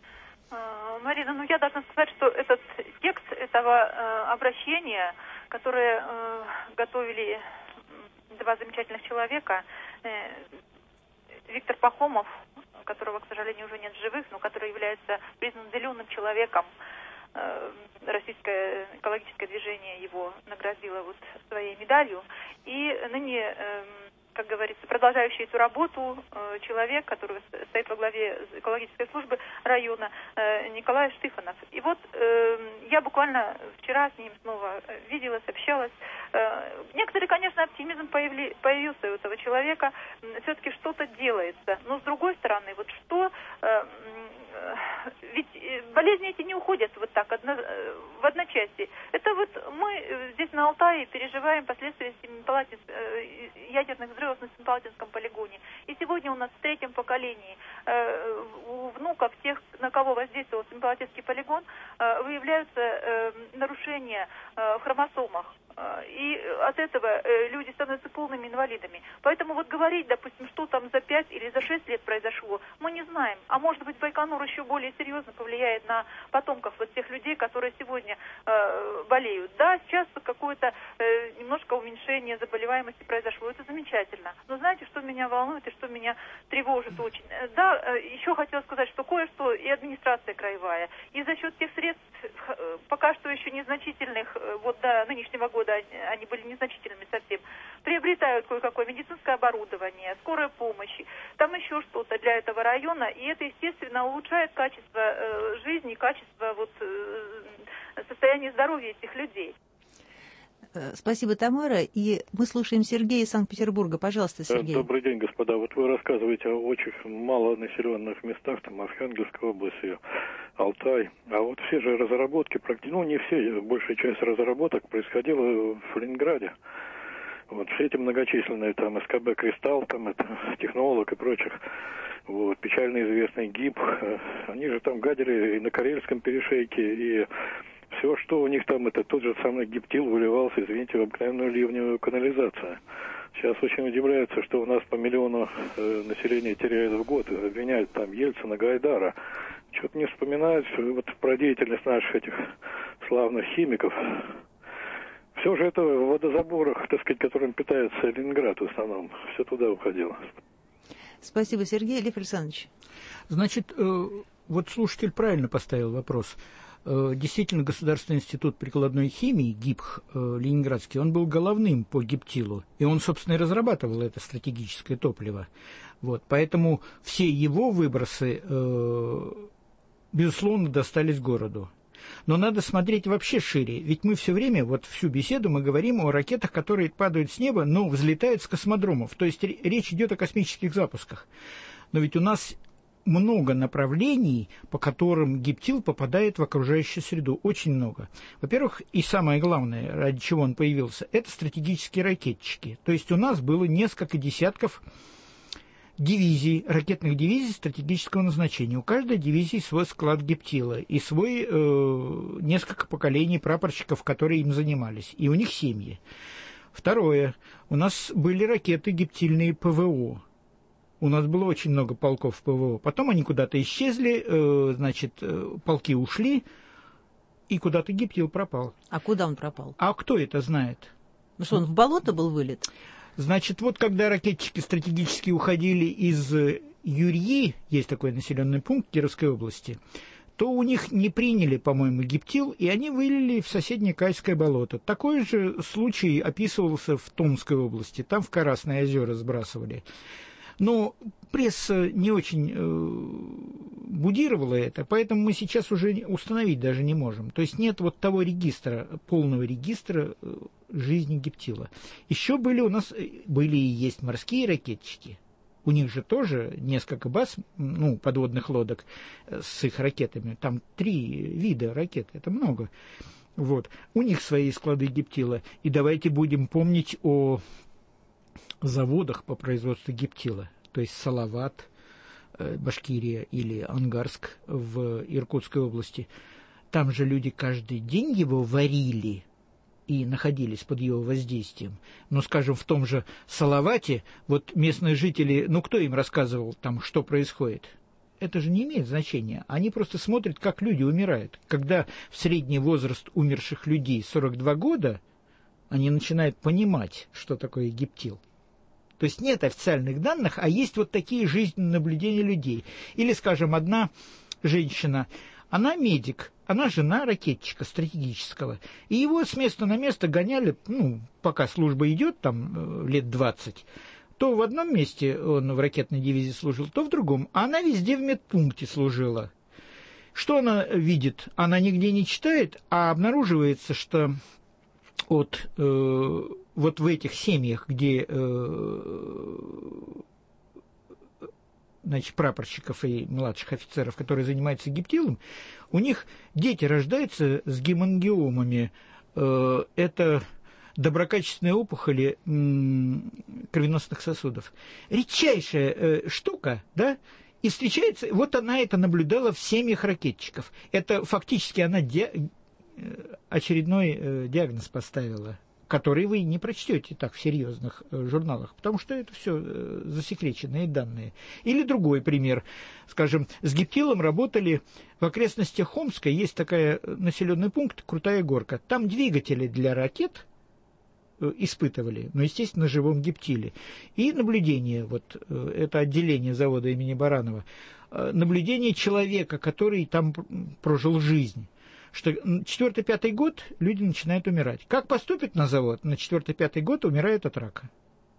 Марина, я должна сказать, что этот текст этого обращения, которое готовили 2 замечательных человека, Виктор Пахомов, которого, к сожалению, уже нет в живых, но который является признанным зеленым человеком, российское экологическое движение его наградило своей медалью, и ныне, как говорится, продолжающий эту работу человек, который стоит во главе экологической службы района, Николай Штыфанов. И я буквально вчера с ним снова виделась, общалась. Некоторый, конечно, оптимизм появился у этого человека. Все-таки что-то делается. Но с другой стороны, ведь болезни эти не уходят в одночасье. Это мы здесь на Алтае переживаем последствия ядерных взрывов на Семипалатинском полигоне. И сегодня у нас в 3-м поколении у внуков тех, на кого воздействовал Семипалатинский полигон, выявляются нарушения в хромосомах. И от этого люди становятся полными инвалидами. Поэтому вот говорить, допустим, что там за 5 или за 6 лет произошло, мы не знаем. А может быть, Байконур еще более серьезно повлияет на потомков вот тех людей, которые сегодня болеют. Да, сейчас какое-то немножко уменьшение заболеваемости произошло. Это замечательно. Но знаете, что меня волнует и что меня тревожит очень? Да, еще хотела сказать, что кое-что и администрация краевая, и за счет тех средств, пока что еще незначительных, вот до нынешнего года они были незначительными совсем, приобретают кое-какое медицинское оборудование, скорая помощь, там еще что-то для этого района, и это, естественно, улучшает качество жизни, качество вот, состояния здоровья этих людей. Спасибо, Тамара. И мы слушаем Сергея из Санкт-Петербурга. Пожалуйста, Сергей. Добрый день, господа. Вот вы рассказываете о очень малонаселенных местах, там Архангельская область, Алтай. А вот все же разработки, ну не все, большая часть разработок происходила в Ленинграде. Вот все эти многочисленные, там, СКБ «Кристалл», там, это технолог и прочих, вот, печально известный ГИБ, они же там гадили и на Карельском перешейке, и все, что у них там, это тот же самый гептил выливался, извините, в обыкновенную ливневую канализацию. Сейчас очень удивляются, что у нас по миллиону населения теряют в год, обвиняют там Ельцина, Гайдара. Что-то не вспоминают вот про деятельность наших этих славных химиков. Все же это в водозаборах, так сказать, которым питается Ленинград в основном, все туда уходило. Спасибо, Сергей. Лев Александрович. Значит, вот слушатель правильно поставил вопрос. Действительно, Государственный институт прикладной химии, ГИБХ ленинградский, он был головным по гептилу, и он, собственно, и разрабатывал это стратегическое топливо. Вот, поэтому все его выбросы, безусловно, достались городу. Но надо смотреть вообще шире, ведь мы все время, вот всю беседу мы говорим о ракетах, которые падают с неба, но взлетают с космодромов, то есть речь идет о космических запусках. Но ведь у нас много направлений, по которым гептил попадает в окружающую среду, очень много. Во-первых, и самое главное, ради чего он появился, это стратегические ракетчики. То есть у нас было несколько десятков дивизий, ракетных дивизий стратегического назначения. У каждой дивизии свой склад гептила и свой несколько поколений прапорщиков, которые им занимались. И у них семьи. Второе. У нас были ракеты гептильные ПВО. У нас было очень много полков ПВО. Потом они куда-то исчезли, значит, полки ушли, и куда-то гептил пропал. А куда он пропал? А кто это знает? Ну что, он в болото был вылет? Значит, вот когда ракетчики стратегически уходили из Юрьи, есть такой населенный пункт Кировской области, то у них не приняли, по-моему, гептил, и они вылили в соседнее Кайское болото. Такой же случай описывался в Томской области. Там в Карасные озера сбрасывали. Но пресса не очень будировала это, поэтому мы сейчас уже установить даже не можем. То есть нет вот того регистра, полного регистра жизни гептила. Еще были у нас, были и есть морские ракетчики. У них же тоже несколько баз, ну, подводных лодок с их ракетами. Там 3 вида ракет, это много. Вот. У них свои склады гептила. И давайте будем помнить о заводах по производству гептила, то есть Салават, Башкирия или Ангарск в Иркутской области. Там же люди каждый день его варили и находились под его воздействием. Но, скажем, в том же Салавате, вот местные жители, ну, кто им рассказывал там, что происходит? Это же не имеет значения. Они просто смотрят, как люди умирают. Когда в средний возраст умерших людей 42 года, они начинают понимать, что такое гептил. То есть нет официальных данных, а есть вот такие жизненные наблюдения людей. Или, скажем, одна женщина, она медик, она жена ракетчика стратегического, и его с места на место гоняли, ну, пока служба идет, там, лет 20, то в одном месте он в ракетной дивизии служил, то в другом, а она везде в медпункте служила. Что она видит? Она нигде не читает, а обнаруживается, что от вот в этих семьях, где значит, прапорщиков и младших офицеров, которые занимаются гептилом, у них дети рождаются с гемангиомами. Это доброкачественные опухоли кровеносных сосудов. Редчайшая штука, да? И встречается, вот она это наблюдала в семьях ракетчиков. Это фактически она очередной диагноз поставила. которые вы не прочтете так в серьезных журналах, потому что это все засекреченные данные. Или другой пример. Скажем, с гептилом работали в окрестностях Омска, есть такой населенный пункт Крутая Горка. Там двигатели для ракет испытывали, но, естественно, на живом гептиле. И наблюдение, вот это отделение завода имени Баранова, наблюдение человека, который там прожил жизнь, что 4-5 год люди начинают умирать. Как поступят на завод, на 4-5 год умирают от рака.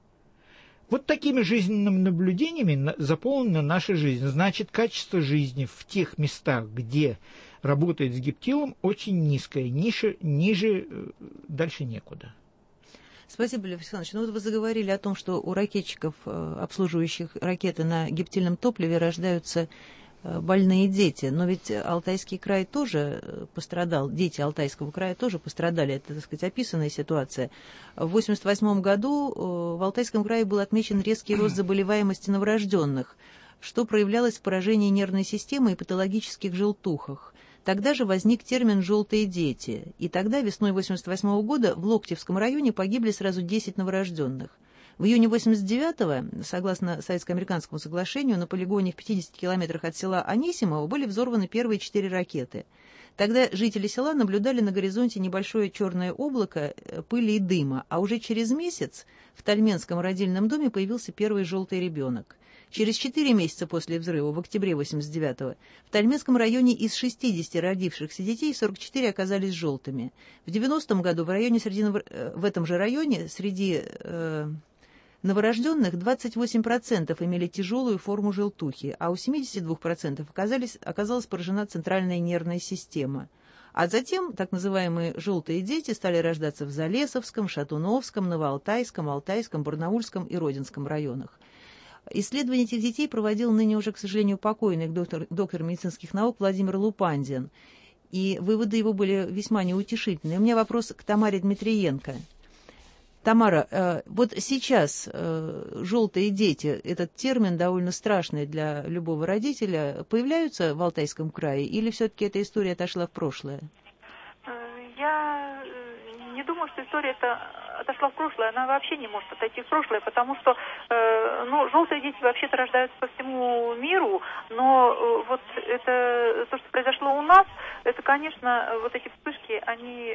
Вот такими жизненными наблюдениями заполнена наша жизнь. Значит, качество жизни в тех местах, где работает с гептилом, очень низкое, ниже дальше некуда. Спасибо, Лев Александрович. Ну вот вы заговорили о том, что у ракетчиков, обслуживающих ракеты на гептильном топливе, рождаются больные дети. Но ведь Алтайский край тоже пострадал, дети Алтайского края тоже пострадали. Это, так сказать, описанная ситуация. В 1988 году в Алтайском крае был отмечен резкий рост заболеваемости новорожденных, что проявлялось в поражении нервной системы и патологических желтухах. Тогда же возник термин «желтые дети», и тогда, весной 1988 года, в Локтевском районе погибли сразу 10 новорожденных. В июне 1989-го, согласно советско-американскому соглашению, на полигоне в 50 километрах от села Анисимово были взорваны первые 4 ракеты. Тогда жители села наблюдали на горизонте небольшое черное облако пыли и дыма, а уже через месяц в Тальменском родильном доме появился первый желтый ребенок. Через 4 месяца после взрыва, в октябре 1989-го, в Тальменском районе из 60 родившихся детей 44 оказались желтыми. В 90-м году в этом же районе среди новорожденных 28% имели тяжелую форму желтухи, а у 72% оказалась поражена центральная нервная система. А затем так называемые «желтые дети» стали рождаться в Залесовском, Шатуновском, Новоалтайском, Алтайском, Барнаульском и Родинском районах. Исследование этих детей проводил ныне уже, к сожалению, покойный доктор медицинских наук Владимир Лупандин. И выводы его были весьма неутешительные. У меня вопрос к Тамаре Дмитриенко. Тамара, вот сейчас «желтые дети», этот термин довольно страшный для любого родителя, появляются в Алтайском крае или все-таки эта история отошла в прошлое? Я не думаю, что история эта отошла в прошлое, она вообще не может отойти в прошлое, потому что, желтые дети вообще-то рождаются по всему миру, но вот это, то, что произошло у нас, это, конечно, вот эти вспышки, они,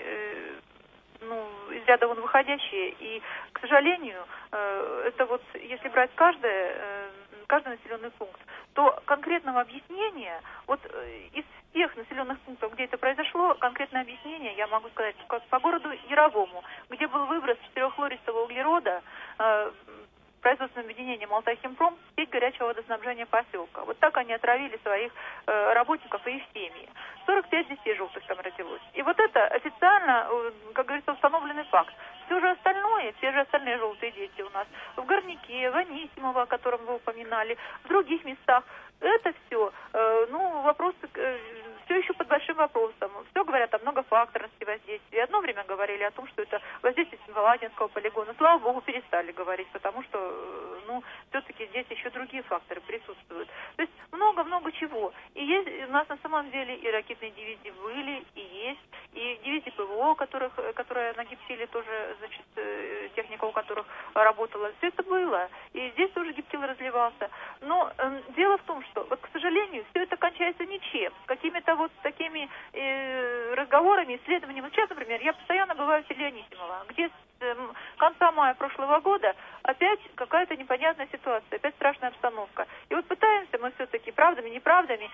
из ряда вон выходящие, и, к сожалению, это вот, если брать каждый населенный пункт, то конкретного объяснения, вот из тех населенных пунктов, где это произошло, конкретное объяснение я могу сказать, как по городу Яровому, где был выброс 4-хлористого углерода производственным объединением «Алтайхимпром» в сеть горячего водоснабжения поселка. Вот так они отравили своих работников и их семьи. 45 детей желтых там родилось. И вот это официально, как говорится, установленный факт. Все же остальные желтые дети у нас в Горняке, в Анисимово, о котором вы упоминали, в других местах. Это все, вопросы все еще под большим вопросом. Все говорят о многофакторности воздействия. Одно время говорили о том, что это воздействие Семиваладинского полигона. Слава богу, перестали говорить, потому что, все-таки здесь еще другие факторы присутствуют. То есть много-много чего. И есть у нас на самом деле и ракетные дивизии были, и есть, и дивизии ПВО, которая на гептиле тоже, техника у которых работала. Все это было. И здесь тоже гептил разливался. Но дело в том, что, вот, к сожалению, все это кончается ничем. Какими-то вот такими разговорами, исследованиями. Сейчас, например, я постоянно бываю в селе Анисимово, где с конца мая прошлого года опять какая-то непонятная ситуация, опять страшная обстановка. И вот пытаемся мы все-таки правдами, неправдами,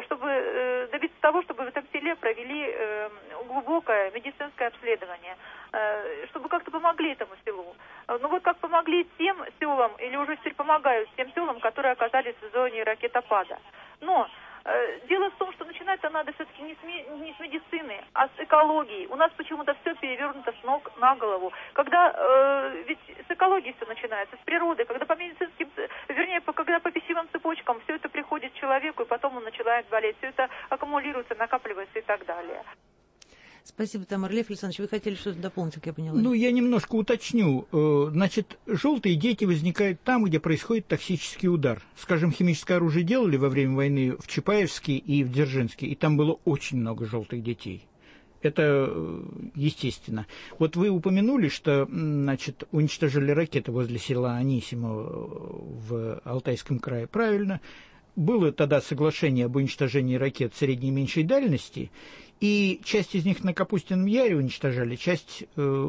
чтобы добиться того, чтобы в этом селе провели глубокое медицинское обследование, чтобы как-то помогли этому селу. Вот как помогли тем селам, или уже теперь помогают тем селам, которые оказались в зоне ракетопада. Но дело в том, что начинать-то надо все-таки не с медицины, а с экологии. У нас почему-то все перевернуто с ног на голову. Когда, ведь с экологии все начинается, с природы, когда по медицинским, когда по пищевым цепочкам все это приходит к человеку, и потом он начинает болеть, все это аккумулируется, накапливается и так далее. Спасибо, Тамара. Лев Александрович, вы хотели что-то дополнить, как я поняла? Я немножко уточню. Значит, желтые дети возникают там, где происходит токсический удар. Скажем, химическое оружие делали во время войны в Чапаевске и в Дзержинске, и там было очень много желтых детей. Это естественно. Вот вы упомянули, что, значит, уничтожили ракеты возле села Анисимово в Алтайском крае. Правильно. Было тогда соглашение об уничтожении ракет средней и меньшей дальности, и часть из них на Капустином Яре уничтожали, часть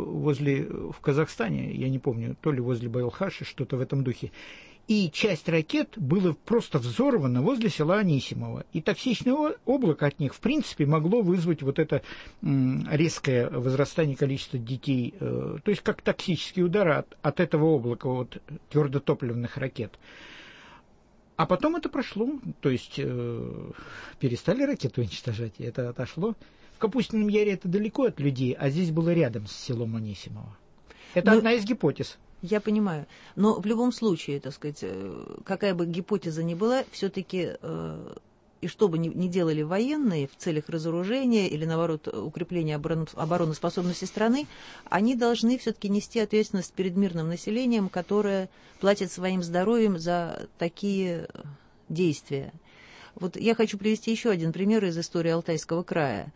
в Казахстане, я не помню, то ли возле Байлхаши, что-то в этом духе. И часть ракет было просто взорвано возле села Анисимово. И токсичное облако от них, в принципе, могло вызвать вот это резкое возрастание количества детей. То есть как токсический удар от этого облака, вот, твердотопливных ракет. А потом это прошло, то есть перестали ракеты уничтожать, и это отошло. В Капустином Яре это далеко от людей, а здесь было рядом с селом Анисимово. Это одна из гипотез. Я понимаю. Но в любом случае, так сказать, какая бы гипотеза ни была, все-таки, и что бы ни делали военные в целях разоружения или, наоборот, укрепления обороноспособности страны, они должны все-таки нести ответственность перед мирным населением, которое платит своим здоровьем за такие действия. Вот я хочу привести еще один пример из истории Алтайского края.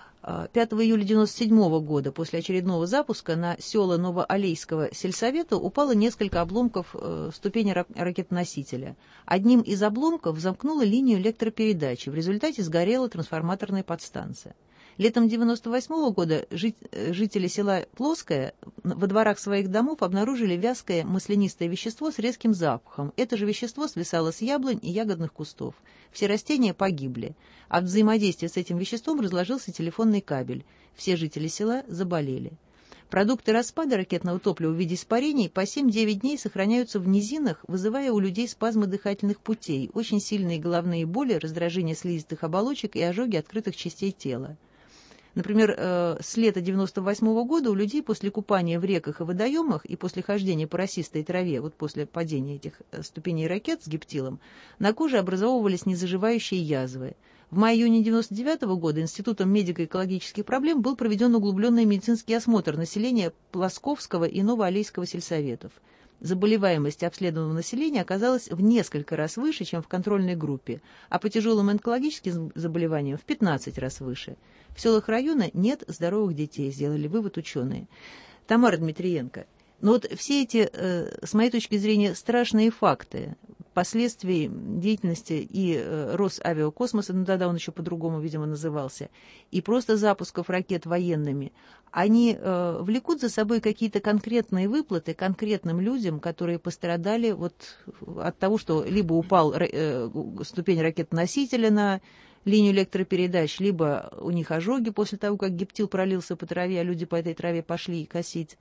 5 июля 1997 года после очередного запуска на села Новоалейского сельсовета упало несколько обломков ступени ракетоносителя. Одним из обломков замкнула линию электропередачи. В результате сгорела трансформаторная подстанция. Летом 1998 года жители села Плоское во дворах своих домов обнаружили вязкое маслянистое вещество с резким запахом. Это же вещество свисало с яблонь и ягодных кустов. Все растения погибли. От взаимодействия с этим веществом разложился телефонный кабель. Все жители села заболели. Продукты распада ракетного топлива в виде испарений по 7-9 дней сохраняются в низинах, вызывая у людей спазмы дыхательных путей, очень сильные головные боли, раздражение слизистых оболочек и ожоги открытых частей тела. Например, с лета 1998 года у людей после купания в реках и водоемах и после хождения по росистой траве, вот после падения этих ступеней ракет с гептилом, на коже образовывались незаживающие язвы. В мае-июне 1999 года Институтом медико-экологических проблем был проведен углубленный медицинский осмотр населения Плосковского и Новоалейского сельсоветов. Заболеваемость обследованного населения оказалась в несколько раз выше, чем в контрольной группе, а по тяжелым онкологическим заболеваниям в 15 раз выше. В селах района нет здоровых детей, сделали вывод ученые. Тамара Дмитриенко, но вот все эти, с моей точки зрения, страшные факты последствий деятельности и Росавиакосмоса, ну тогда он еще по-другому, видимо, назывался, и просто запусков ракет военными, они влекут за собой какие-то конкретные выплаты конкретным людям, которые пострадали вот от того, что либо упал ступень ракетоносителя на линию электропередач, либо у них ожоги после того, как гептил пролился по траве, а люди по этой траве пошли косить.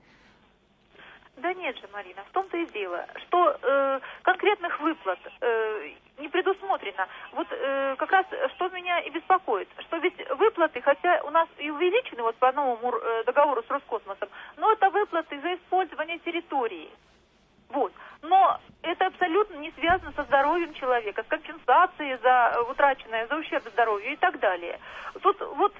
Да нет же, Марина, в том-то и дело, что конкретных выплат не предусмотрено. Вот как раз что меня и беспокоит, что ведь выплаты, хотя у нас и увеличены вот по новому договору с Роскосмосом, но это выплаты за использование территории. Вот. Но это абсолютно не связано со здоровьем человека, с компенсацией за утраченное, за ущерб здоровью и так далее. Тут вот...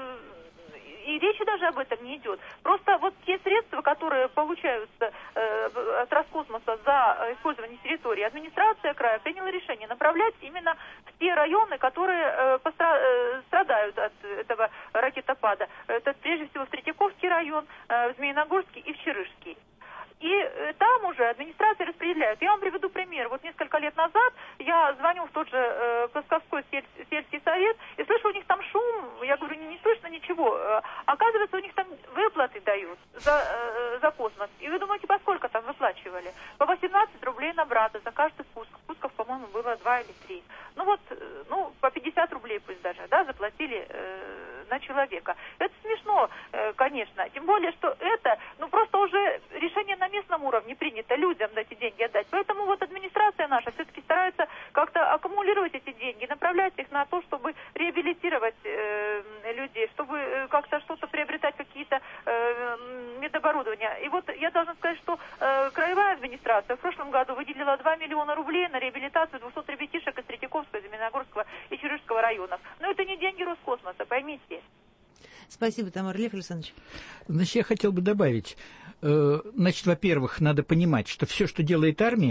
И речи даже об этом не идет. Просто вот те средства, которые получаются от Роскосмоса за использование территории, администрация края приняла решение направлять именно в те районы, которые страдают от этого ракетопада. Это прежде всего в Третьяковский район, в Змеиногорский и в Черышский. И там уже администрация распределяет. Я вам приведу пример. Вот несколько лет назад я звоню в тот же Плосковской сельский совет и слышу, у них там шум. Я говорю, не слышно ничего. Оказывается, у них там выплаты дают за космос. И вы думаете, по сколько там выплачивали? По 18 рублей на брата за каждый спуск. Спусков, по-моему, было 2 или 3. Ну вот, по 50 рублей пусть даже, да, заплатили на человека. Это смешно, конечно. Тем более, что это, просто уже решение на местном уровне принято людям эти деньги отдать. Поэтому вот администрация наша все-таки старается как-то аккумулировать эти деньги, направлять их на то, чтобы реабилитировать людей, чтобы как-то что-то приобретать, какие-то медоборудования. И вот я должна сказать, что краевая администрация в прошлом году выделила 2 миллиона рублей на реабилитацию 200 ребятишек из Третьяковского, Змеиногорского и Черышского районов. Но это не деньги Роскосмоса, поймите. Спасибо, Тамара. Лев Александрович. Значит, я хотел бы добавить. Значит, во-первых, надо понимать, что все, что делает армия,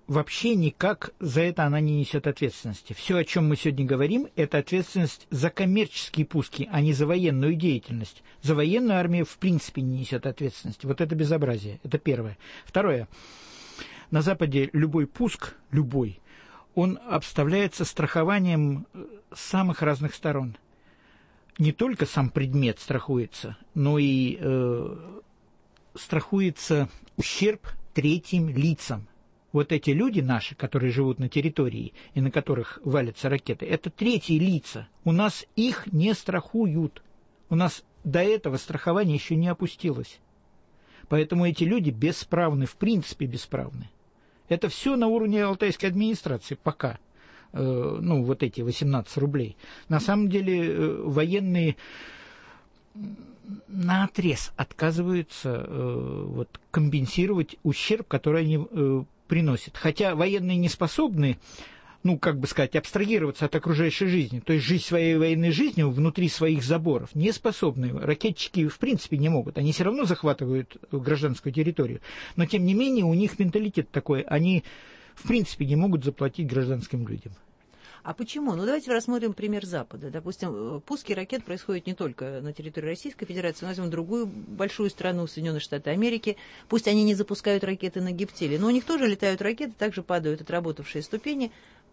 вообще никак за это она не несет ответственности. Все, о чем мы сегодня говорим, это ответственность за коммерческие пуски, а не за военную деятельность. За военную армию в принципе не несет ответственности. Вот это безобразие. Это первое. Второе. На Западе любой пуск, любой, он обставляется страхованием с самых разных сторон. Не только сам предмет страхуется, но и страхуется ущерб третьим лицам. Вот эти люди наши, которые живут на территории и на которых валятся ракеты, это третьи лица. У нас их не страхуют. У нас до этого страхование еще не опустилось. Поэтому эти люди бесправны, в принципе бесправны. Это все на уровне алтайской администрации пока. Вот эти 18 рублей. На самом деле военные наотрез отказываются компенсировать ущерб, который они приносят. Хотя военные не способны, абстрагироваться от окружающей жизни, то есть жить своей военной жизнью внутри своих заборов, не способны. Ракетчики в принципе не могут. Они все равно захватывают гражданскую территорию. Но тем не менее у них менталитет такой. Они в принципе не могут заплатить гражданским людям. А почему? Давайте рассмотрим пример Запада. Допустим, пуски ракет происходят не только на территории Российской Федерации, но возьмем другую большую страну, Соединенные Штаты Америки. Пусть они не запускают ракеты на гептиле, но у них тоже летают ракеты, также падают отработавшие ступени.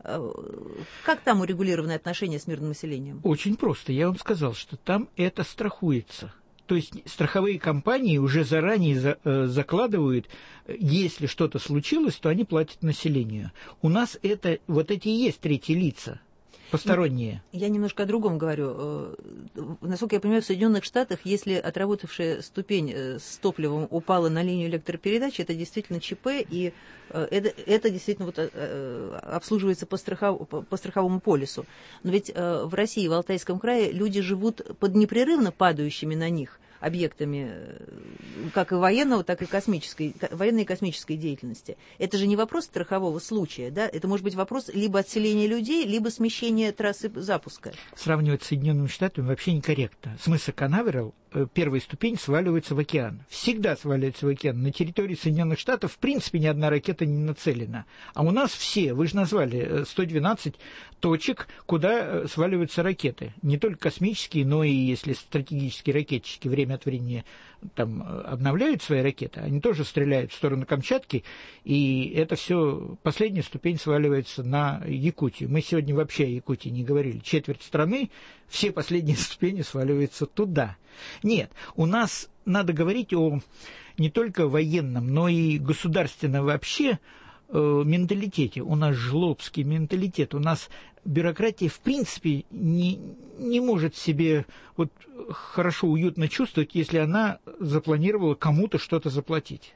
Как там урегулированы отношения с мирным населением? Очень просто. Я вам сказал, что там это страхуется. То есть страховые компании уже заранее закладывают, если что-то случилось, то они платят населению. У нас эти и есть третьи лица, посторонние. Я немножко о другом говорю. Насколько я понимаю, в Соединенных Штатах, если отработавшая ступень с топливом упала на линию электропередач, это действительно ЧП, и это действительно обслуживается по страховому полису. Но ведь в России, в Алтайском крае, люди живут под непрерывно падающими на них объектами как и военного, так и военной и космической деятельности. Это же не вопрос страхового случая, да? Это может быть вопрос либо отселения людей, либо смещения трассы запуска. Сравнивать с Соединенными Штатами вообще некорректно. С мыса Канаверал первая ступень сваливается в океан. Всегда сваливается в океан. На территории Соединенных Штатов в принципе ни одна ракета не нацелена. А у нас все, вы же назвали 112 точек, куда сваливаются ракеты. Не только космические, но и если стратегические ракетчики время от времени там обновляют свои ракеты, они тоже стреляют в сторону Камчатки, и это все, последняя ступень сваливается на Якутию. Мы сегодня вообще о Якутии не говорили. Четверть страны, все последние ступени сваливаются туда. Нет, у нас надо говорить о не только военном, но и государственном вообще менталитете. У нас жлобский менталитет, у нас бюрократия в принципе не может себе хорошо, уютно чувствовать, если она запланировала кому-то что-то заплатить.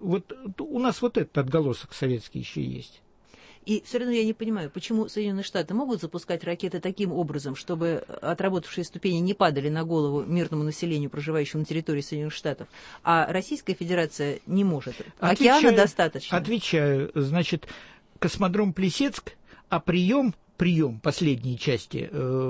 У нас этот отголосок советский еще есть. И все равно я не понимаю, почему Соединенные Штаты могут запускать ракеты таким образом, чтобы отработавшие ступени не падали на голову мирному населению, проживающему на территории Соединенных Штатов, а Российская Федерация не может. Океана достаточно. Отвечаю. Значит, космодром Плесецк, а прием последней части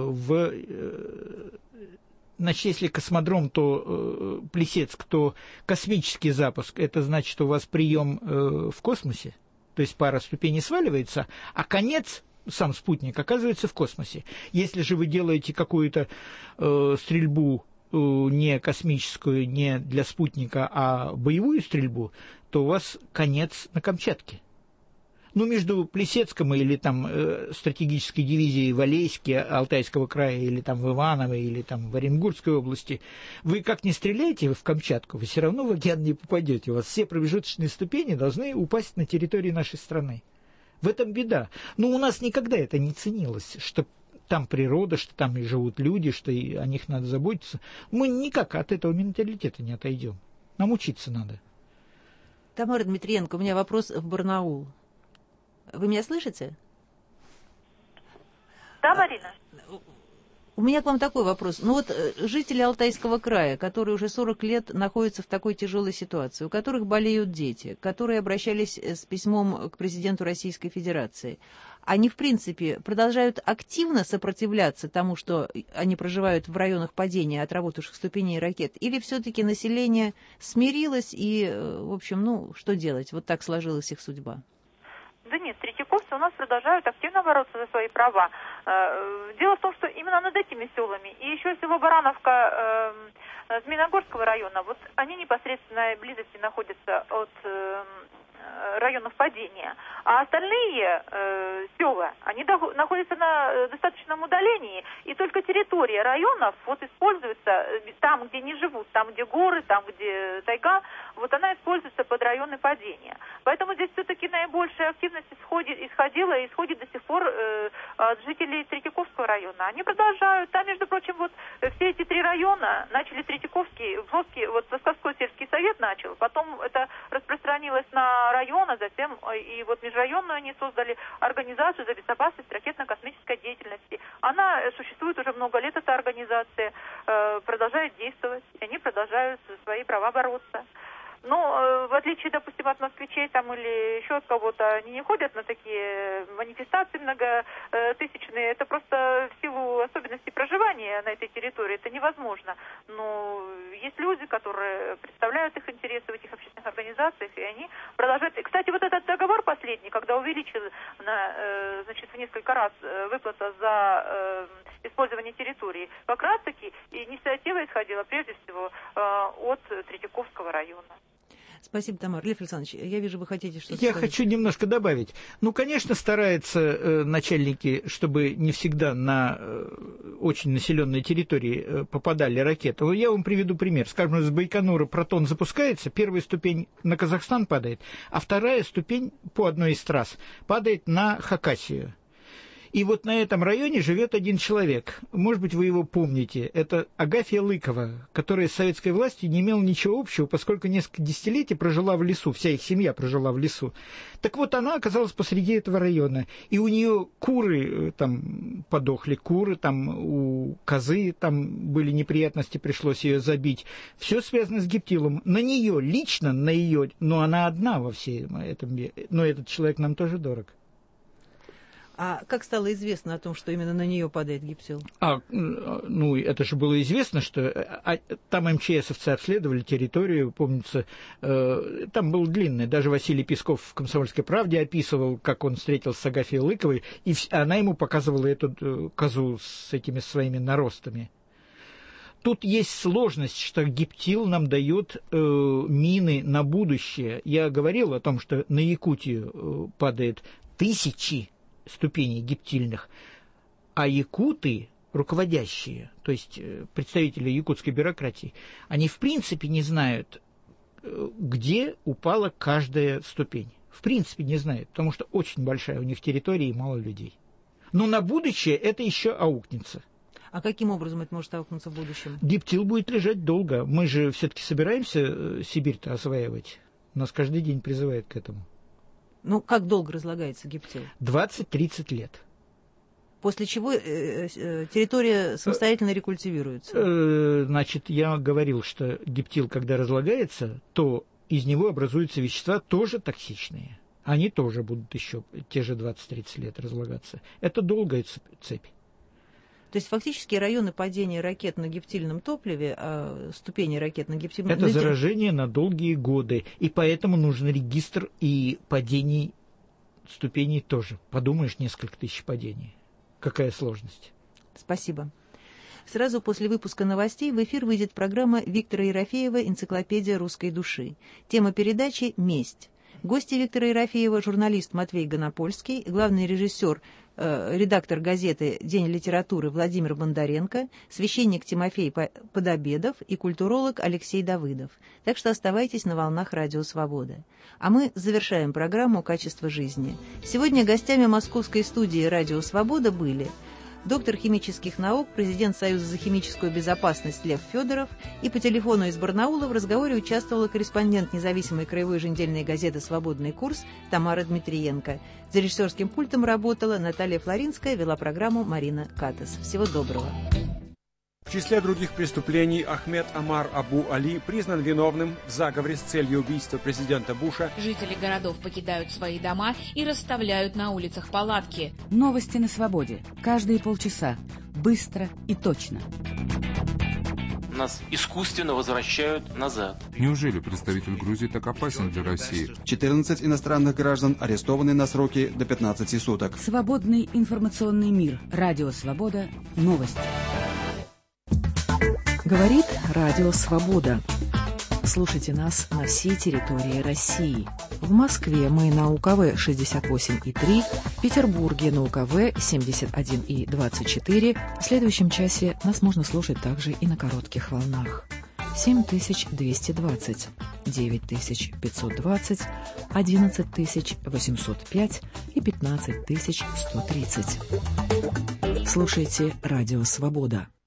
значит, если космодром, то Плесецк, то космический запуск, это значит, у вас прием в космосе. То есть пара ступеней сваливается, а конец, сам спутник, оказывается в космосе. Если же вы делаете какую-то стрельбу не космическую, не для спутника, а боевую стрельбу, то у вас конец на Камчатке. Между Плесецком или там стратегической дивизией в Алейске, Алтайского края, или там в Иваново, или там в Оренбургской области, вы как ни стреляете в Камчатку, вы все равно в океан не попадете. У вас все промежуточные ступени должны упасть на территории нашей страны. В этом беда. У нас никогда это не ценилось, что там природа, что там и живут люди, что и о них надо заботиться. Мы никак от этого менталитета не отойдем. Нам учиться надо. Тамара Дмитриенко, у меня вопрос в Барнаул. Вы меня слышите? Да, Марина. У меня к вам такой вопрос. Жители Алтайского края, которые уже 40 лет находятся в такой тяжелой ситуации, у которых болеют дети, которые обращались с письмом к президенту Российской Федерации, они, в принципе, продолжают активно сопротивляться тому, что они проживают в районах падения отработавших ступеней ракет, или все-таки население смирилось и, в общем, что делать? Вот так сложилась их судьба. Да нет, третьяковцы у нас продолжают активно бороться за свои права. Дело в том, что именно над этими селами, и еще село Барановка Змеиногорского района, вот они непосредственно в близости находятся от районов падения, а остальные села, они находятся на достаточном удалении, и только территория районов вот используется там, где не живут, там, где горы, там, где тайга, вот она используется под районы падения. Поэтому здесь все-таки наибольшая активность исходила и исходит до сих пор от жителей Третьяковского района. Они продолжают, там, между прочим, вот все эти 3 района начали Третьяковский, Плоский, вот Плосковской сельский совет начал, потом это распространилось на района, затем и вот межрайонную они создали организацию за безопасность ракетно-космической деятельности. Она существует уже много лет, эта организация, продолжает действовать, и они продолжают за свои права бороться. Но в отличие, допустим, от москвичей там или еще от кого-то, они не ходят на такие манифестации многотысячные. Это просто в силу особенностей проживания на этой территории это невозможно. Но есть люди, которые представляют их интересы в этих общественных организациях, и они продолжают. И, кстати, вот этот договор последний, когда увеличил значит, в несколько раз выплата за использование территории, как раз-таки инициатива исходила прежде всего от Третьяковского района. Спасибо, Тамара. Лев Александрович, я вижу, вы хотите что-то сказать. Я хочу немножко добавить. Ну, конечно, стараются начальники, чтобы не всегда на очень населенной территории попадали ракеты. Я вам приведу пример. Скажем, из Байконура Протон запускается, первая ступень на Казахстан падает, а вторая ступень по одной из трасс падает на Хакасию. И вот на этом районе живет один человек. Может быть, вы его помните. Это Агафья Лыкова, которая с советской властью не имела ничего общего, поскольку несколько десятилетий прожила в лесу, вся их семья прожила в лесу. Так вот, она оказалась посреди этого района. И у нее куры, там подохли куры, там у козы там были неприятности, пришлось ее забить. Все связано с гептилом. На нее, лично на ее, но она одна во всем этом мире. Но этот человек нам тоже дорог. А как стало известно о том, что именно на нее падает гептил? Ну, это же было известно, что там МЧСовцы обследовали территорию, помнится, там было длинное, даже Василий Песков в «Комсомольской правде» описывал, как он встретился с Агафьей Лыковой, и она ему показывала эту козу с этими своими наростами. Тут есть сложность, что гептил нам дает мины на будущее. Я говорил о том, что на Якутию падает 1000 ступеней гептильных, а якуты, руководящие, то есть представители якутской бюрократии, они в принципе не знают, где упала каждая ступень. В принципе не знают, потому что очень большая у них территория и мало людей. Но на будущее это еще аукнется. А каким образом это может аукнуться в будущем? Гептил будет лежать долго. Мы же все-таки собираемся Сибирь-то осваивать. Нас каждый день призывают к этому. Ну, как долго разлагается гептил? 20-30 лет. После чего территория самостоятельно рекультивируется? Значит, я говорил, что гептил, когда разлагается, то из него образуются вещества тоже токсичные. Они тоже будут еще те же 20-30 лет разлагаться. Это долгая цепь. То есть фактически районы падения ракет на гептильном топливе, ступени ракет на гептильном... Это заражение на долгие годы, и поэтому нужен регистр и падений ступеней тоже. Подумаешь, несколько тысяч падений. Какая сложность. Спасибо. Сразу после выпуска новостей в эфир выйдет программа Виктора Ерофеева «Энциклопедия русской души». Тема передачи «Месть». Гости Виктора Ерофеева – журналист Матвей Гонопольский, главный режиссер, редактор газеты «День литературы» Владимир Бондаренко, священник Тимофей Подобедов и культуролог Алексей Давыдов. Так что оставайтесь на волнах Радио Свобода. А мы завершаем программу «Качество жизни». Сегодня гостями московской студии Радио Свобода были доктор химических наук, президент Союза за химическую безопасность Лев Федоров, и по телефону из Барнаула в разговоре участвовала корреспондент независимой краевой еженедельной газеты «Свободный курс» Тамара Дмитриенко. За режиссерским пультом работала Наталья Флоринская, вела программу Марина Катас. Всего доброго. В числе других преступлений Ахмед Амар Абу Али признан виновным в заговоре с целью убийства президента Буша. Жители городов покидают свои дома и расставляют на улицах палатки. Новости на свободе. Каждые полчаса. Быстро и точно. нас искусственно возвращают назад. Неужели представитель Грузии так опасен для России? 14 иностранных граждан арестованы на сроки до 15 суток. Свободный информационный мир. Радио «Свобода». Новости. Говорит Радио «Свобода». Слушайте нас на всей территории России. В Москве мы на УКВ 68,3, в Петербурге на УКВ 71,24. В следующем часе нас можно слушать также и на коротких волнах. 7220, 9520, 11805 и 15130. Слушайте Радио «Свобода».